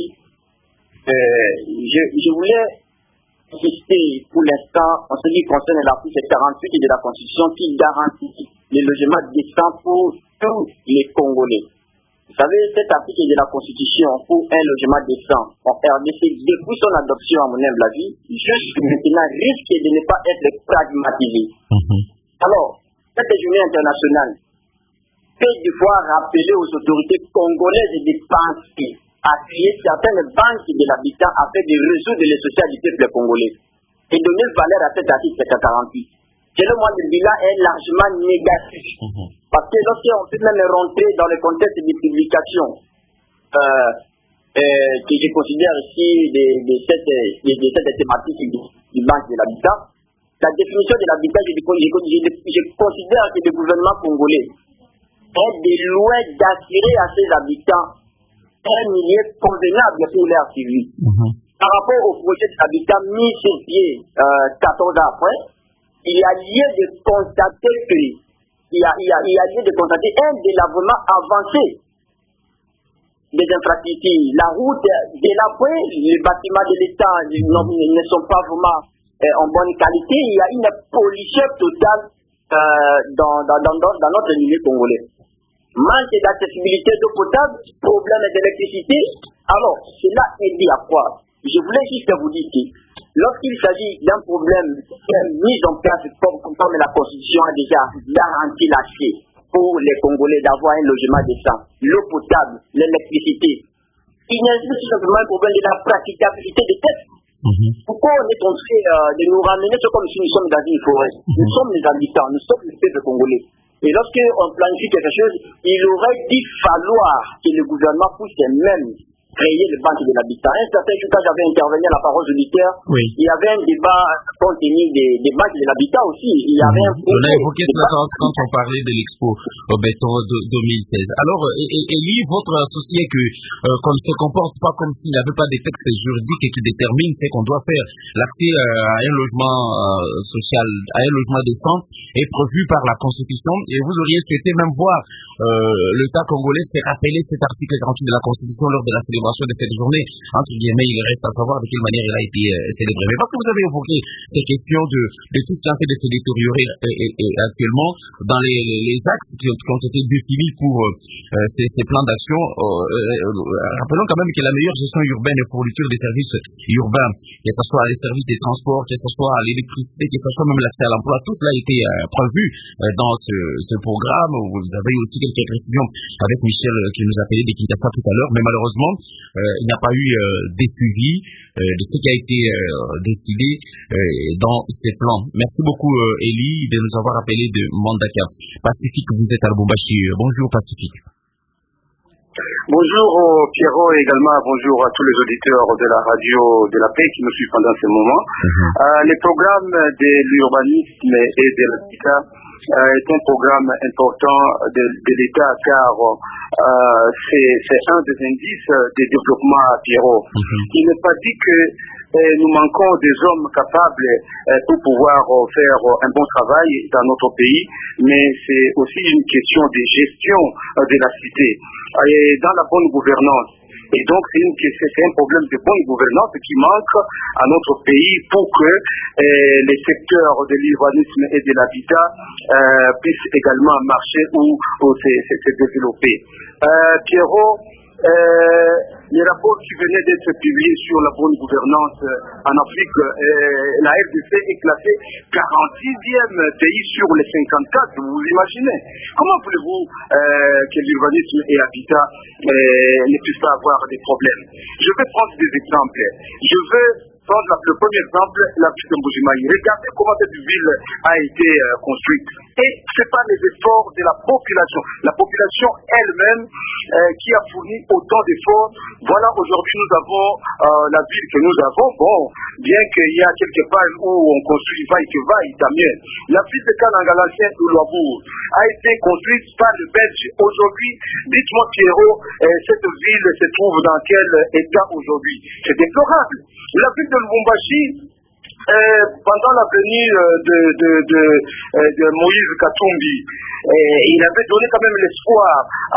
Je voulais insister pour l'instant en ce qui concerne l'article 48 de la Constitution qui garantit le logement décent pour tous les Congolais. Vous savez, cet article de la Constitution pour un logement décent en RDC, depuis son adoption à mon humble avis, juste maintenant risque de ne pas être pragmatisé. Alors, cette journée internationale fait devoir rappeler aux autorités congolaises de penser à créer certaines banques de l'habitat afin de résoudre les sociales du peuple congolais et donner valeur à cet article 48. Selon moi, le bilan est largement négatif. Parce que lorsqu'on peut même rentrer dans le contexte des publications que je considère ici de cette thématique du banque de l'habitat, la définition de l'habitat, je considère que le gouvernement congolais est de loin d'assurer à ses habitants un milieu convenable pour leur survie. Par rapport au projet d'habitat mis sur pied 14 ans après, il y a lieu de constater un délabrement avancé des infrastructures. La route délabrée, les bâtiments de l'État ne sont pas vraiment en bonne qualité. Il y a une pollution totale dans notre milieu congolais. Manque d'accessibilité d'eau potable, problème d'électricité. Alors, cela est dit à quoi? Je voulais juste vous dire que lorsqu'il s'agit d'un problème mis en place comme la Constitution a déjà garanti l'accès pour les Congolais d'avoir un logement décent, l'eau potable, l'électricité, il y a tout simplement un problème de la praticabilité des textes. Pourquoi on est en train de nous ramener comme si nous sommes dans une forêt? Nous sommes les habitants, nous sommes les peuples congolais. Et lorsqu'on planifie quelque chose, il aurait dû falloir que le gouvernement puisse même créer le banque de l'habitat. Un certain jour, quand j'avais intervenu à la parole auditaire, il y avait un débat compte tenu des banques de l'habitat aussi. Il y avait on a évoqué cela quand on parlait de l'Expo au béton 2016. Alors, Elie, votre souci est que qu'on ne se comporte pas comme s'il n'y avait pas des textes juridiques qui déterminent ce qu'on doit faire. L'accès à un logement social, à un logement décent est prévu par la Constitution et vous auriez souhaité même voir l'État congolais se rappeler cet article 48 de la Constitution lors de la célébration de cette journée. Entre guillemets, il reste à savoir de quelle manière il a été célébré. Mais parce que vous avez évoqué ces questions de tout ce qui a fait de se détériorer actuellement dans les axes qui ont été définis pour ces plans d'action, rappelons quand même que la meilleure gestion urbaine et fourniture des services urbains, que ce soit les services des transports, que ce soit l'électricité, que ce soit même l'accès à l'emploi, tout cela a été prévu dans ce programme. Vous avez aussi quelques précisions avec Michel qui nous appelait de Kinshasa tout à l'heure, mais malheureusement, il n'y a pas eu des suivis de ce qui a été décidé dans ces plans. Merci beaucoup, Elie, de nous avoir appelé de Mandaka. Pacifique, vous êtes à Lubumbashi. Bonjour, Pacifique. Bonjour Pierrot et également bonjour à tous les auditeurs de la radio de la paix qui nous suivent pendant ce moment. Les programmes de l'urbanisme et de l'habitat est un programme important de l'État car c'est un des indices de développement, Pierrot. Il n'est pas dit que nous manquons des hommes capables pour pouvoir faire un bon travail dans notre pays, mais c'est aussi une question de gestion de la cité et dans la bonne gouvernance. Et donc, c'est un problème de bonne gouvernance qui manque à notre pays pour que les secteurs de l'urbanisme et de l'habitat puissent également marcher ou se développer. Pierrot, les rapports qui venaient d'être publiés sur la bonne gouvernance en Afrique, la RDC est classée 46e pays sur les 54, vous imaginez. Comment voulez-vous que l'urbanisme et l'habitat ne puissent pas avoir des problèmes? Je vais prendre des exemples. Je vais prendre le premier exemple, la ville de Mbujimayi. Regardez comment cette ville a été construite. Et c'est pas les efforts de la population. La population elle-même qui a fourni autant d'efforts. Voilà, aujourd'hui nous avons la ville que nous avons. Bon, bien qu'il y a quelque part où on construit vaille, tant mieux. La ville de Kananga, l'ancien Oulouabour, a été construite par le Belge. Aujourd'hui, dites-moi Pierrot, cette ville se trouve dans quel état aujourd'hui? C'est déplorable. La ville de Lubumbashi, pendant la venue de Moïse Katumbi, il avait donné quand même l'espoir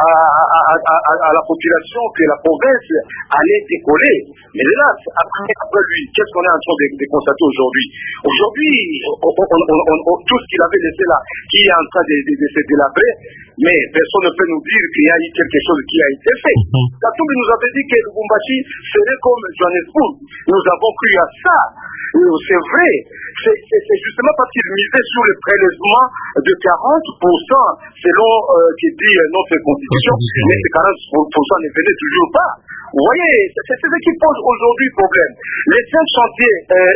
à la population que la province allait décoller. Mais hélas, après lui, qu'est-ce qu'on est en train de constater aujourd'hui? Aujourd'hui, tout ce qu'il avait laissé là, qui est en train de se délabrer, mais personne ne peut nous dire qu'il y a eu quelque chose qui a été fait. Katumbi nous avait dit que Lubumbashi serait comme Johannesburg. Nous avons cru à ça. C'est vrai. C'est justement parce qu'il misait sur le prélèvement de 40% selon ce que dit notre constitution, mais ces 40% ne venaient toujours pas. Vous voyez, c'est ce qui pose aujourd'hui problème. Les 5 chantiers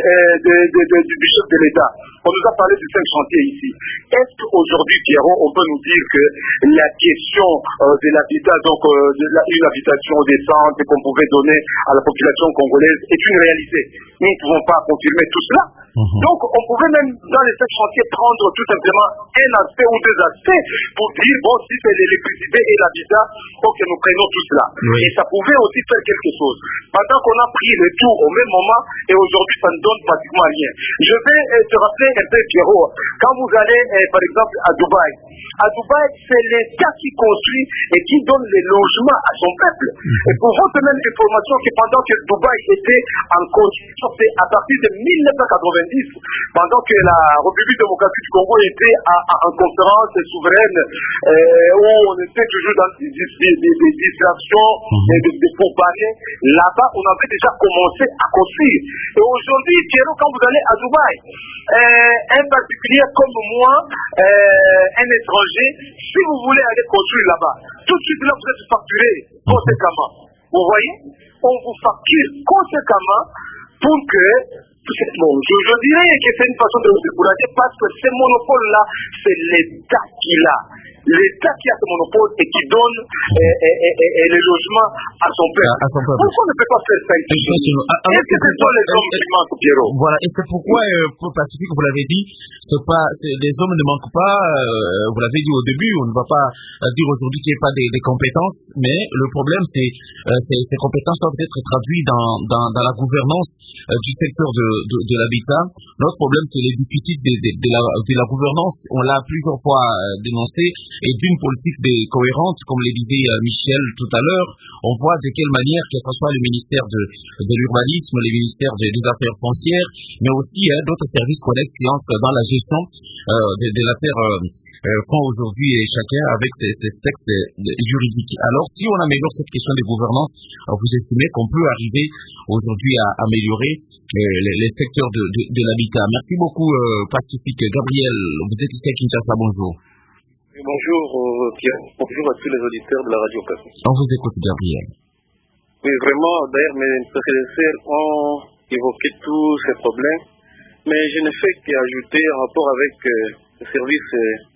du chef de l'État, on nous a parlé de 5 chantiers ici. Est-ce qu'aujourd'hui, Pierrot, on peut nous dire que la question de l'habitat, donc une habitation décente qu'on pouvait donner à la population congolaise est une réalité? Nous ne pouvons pas confirmer tout cela. Donc, on pouvait même, dans les 5 chantiers, prendre tout simplement un aspect ou 2 aspects pour dire, bon, si c'est l'électricité et l'habitat, il faut que nous prenions tout cela. Et ça pouvait aussi faire quelque chose. Pendant qu'on a pris le tout au même moment, et aujourd'hui, ça ne donne pratiquement rien. Je vais te rappeler un peu, Pierrot, quand vous allez, par exemple, à Dubaï, c'est l'État qui construit et qui donne les logements à son peuple. Et pour votre même information, que pendant que Dubaï était en construction, c'est à partir de 1990, pendant que la République démocratique du Congo était en conférence souveraine, où on était toujours dans des distractions, des pourparlers, là-bas, on avait déjà commencé à construire. Et aujourd'hui, Pierrot, quand vous allez à Dubaï, un particulier comme moi, un étranger, si vous voulez aller construire là-bas, tout de suite là, vous êtes facturé conséquemment. Vous voyez, on vous facture conséquemment pour que je dirais que c'est une façon de vous décourager parce que ces monopoles-là, c'est l'État qui l'a. L'État qui a ce monopole et qui donne les logements à son peuple. Pourquoi on ne peut pas faire ça ici? Est-ce que ce sont les hommes qui manquent, Pierrot? Voilà, et c'est pourquoi, pour Pacifique, vous l'avez dit, les hommes ne manquent pas, vous l'avez dit au début, on ne va pas dire aujourd'hui qu'il n'y a pas des compétences, mais le problème, c'est ces compétences doivent être traduites dans la gouvernance du secteur de l'habitat. Notre problème, c'est les déficits de la gouvernance. On l'a plusieurs fois dénoncé. Et d'une politique cohérente, comme le disait Michel tout à l'heure, on voit de quelle manière, que ce soit le ministère de l'urbanisme, le ministère des affaires foncières, mais aussi d'autres services connexes qui entrent dans la gestion de la terre font aujourd'hui chacun avec ces textes juridiques. Alors, si on améliore cette question de gouvernance, vous estimez qu'on peut arriver aujourd'hui à améliorer les secteurs de l'habitat. Merci beaucoup, Pacifique. Gabriel, vous êtes ici à Kinshasa, bonjour. Bonjour Pierre, bonjour à tous les auditeurs de la radio Café. On vous écoute, Gabriel. Oui, vraiment, d'ailleurs mes prédécesseurs ont évoqué tous ces problèmes, mais je ne fais qu'ajouter en rapport avec le service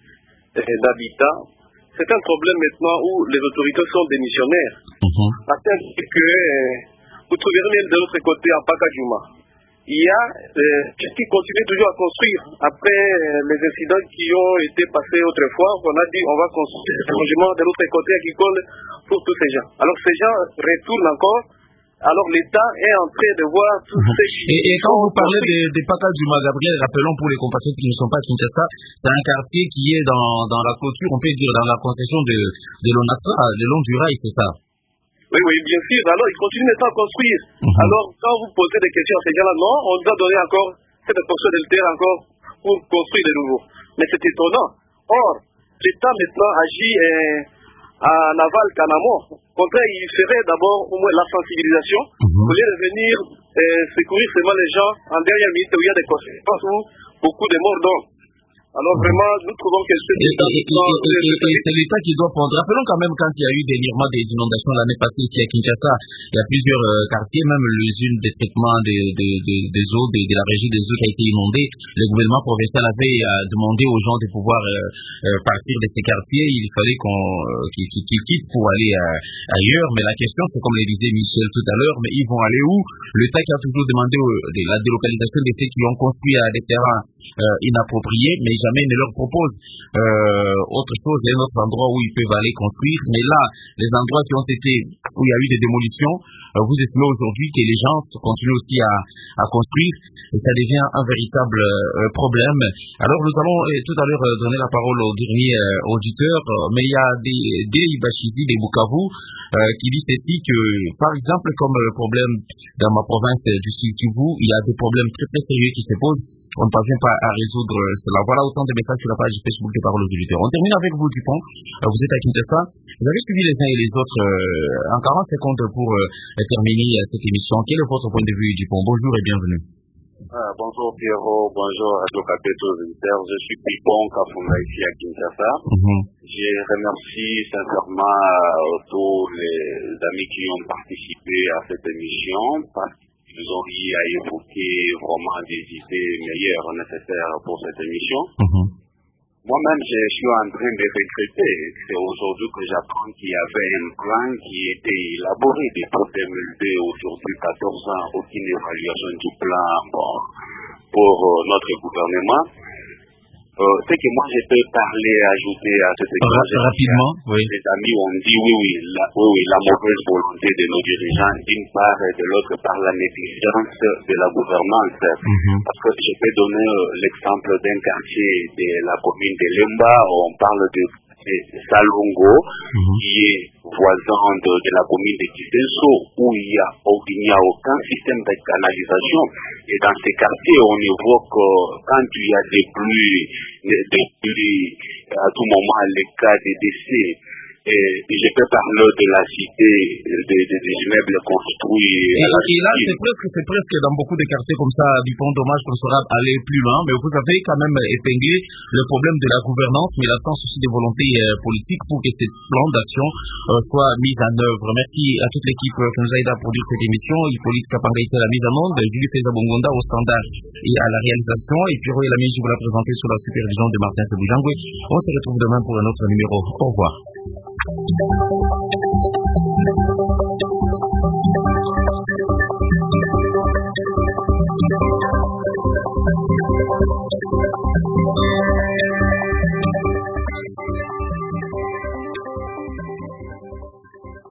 d'habitat. C'est un problème maintenant où les autorités sont démissionnaires. À tel que vous trouverez même de l'autre côté à Pakadjouma. Il y a qui continue toujours à construire. Après les incidents qui ont été passés autrefois, on a dit on va construire un logement de l'autre côté agricole pour tous ces gens. Alors ces gens retournent encore. Alors l'État est en train de voir tous ces... Et quand vous parlez de Pakadjouma, Gabriel, rappelons pour les compatriotes qui ne sont pas à Kinshasa, c'est un quartier qui est dans la clôture, on peut dire dans la concession de l'ONATRA, de long du rail, c'est ça? Oui, bien sûr. Alors, ils continuent maintenant à construire. Alors, quand vous posez des questions à ces gens-là, non, on doit donner encore cette portion de terre encore pour construire de nouveau. Mais c'est étonnant. Or, l'État maintenant agit en aval qu'en amont. Au contraire, il ferait d'abord au moins la sensibilisation pour les venir secourir seulement les gens en dernière minute où il y a des conséquences ou beaucoup de morts d'hommes. Alors vraiment, nous trouvons que c'est l'État qui doit prendre. Rappelons quand même quand il y a eu dernièrement des inondations l'année passée ici à Kinshasa, il y a plusieurs quartiers, même l'usine de traitement des eaux, de la régie des eaux qui a été inondée. Le gouvernement provincial avait demandé aux gens de pouvoir partir de ces quartiers. Il fallait qu'ils quittent pour aller ailleurs. Mais la question, c'est comme le disait Michel tout à l'heure, mais ils vont aller où? L'État qui a toujours demandé la délocalisation de ceux qui ont construit à des terrains inappropriés, mais jamais ne leur propose autre chose, un autre endroit où ils peuvent aller construire. Mais là, les endroits où il y a eu des démolitions, vous estimez aujourd'hui que les gens continuent aussi à construire et ça devient un véritable problème. Alors nous allons tout à l'heure donner la parole au dernier auditeur, mais il y a des Ibachizi, des Bukavu, qui disent ici que, par exemple, comme le problème dans ma province du Sud-Kivu, il y a des problèmes très très sérieux qui se posent. On ne parvient pas à résoudre cela. Voilà autant de messages sur la page Facebook de Paroles aux auditeurs. On termine avec vous, Dupont. Vous êtes à Kinshasa. Vous avez suivi les uns et les autres en 40 secondes pour terminer cette émission. Quel est votre point de vue, Dupont? Bonjour et bienvenue. Bonjour Pierrot, bonjour Radio Capet aux auditeurs. Je suis Dupont Kafunda ici à Kinshasa. Je remercie sincèrement tous les amis qui ont participé à cette émission parce qu'ils ont eu à évoquer vraiment des idées meilleures nécessaires pour cette émission. Moi-même, je suis en train de regretter. C'est aujourd'hui que j'apprends qu'il y avait un plan qui était élaboré depuis 2002, aujourd'hui 14 ans, aucune évaluation du plan pour notre gouvernement. C'est que moi, je peux ajouter à cette émission. Rapidement, oui. Les amis ont dit oui, la mauvaise volonté de nos dirigeants, d'une part, et de l'autre part, la négligence de la gouvernance. Parce que je peux donner l'exemple d'un quartier de la commune de Lemba, on parle de Salongo, qui est voisin de la commune de Kisenso, où il n'y a aucun système de canalisation. Et dans ces quartiers, on évoque quand il y a des pluies, à tout moment, les cas de décès. Et je peux parler de la cité des immeubles construits. Et là, c'est presque dans beaucoup de quartiers comme ça, Dupont, dommage qu'on sera allé plus loin, mais vous avez quand même épinglé le problème de la gouvernance, mais l'absence aussi de volonté politique pour que ces plans d'action soient mis en œuvre. Merci à toute l'équipe qui nous a aidé à produire cette émission. Hippolyte Kapangaïta à la mise en onde, Julie Feza-Bongonda au standard et à la réalisation, et Pierrot et Lamiji vous l'a présenté sous la supervision de Martin Sebujangwe. On se retrouve demain pour un autre numéro. Au revoir.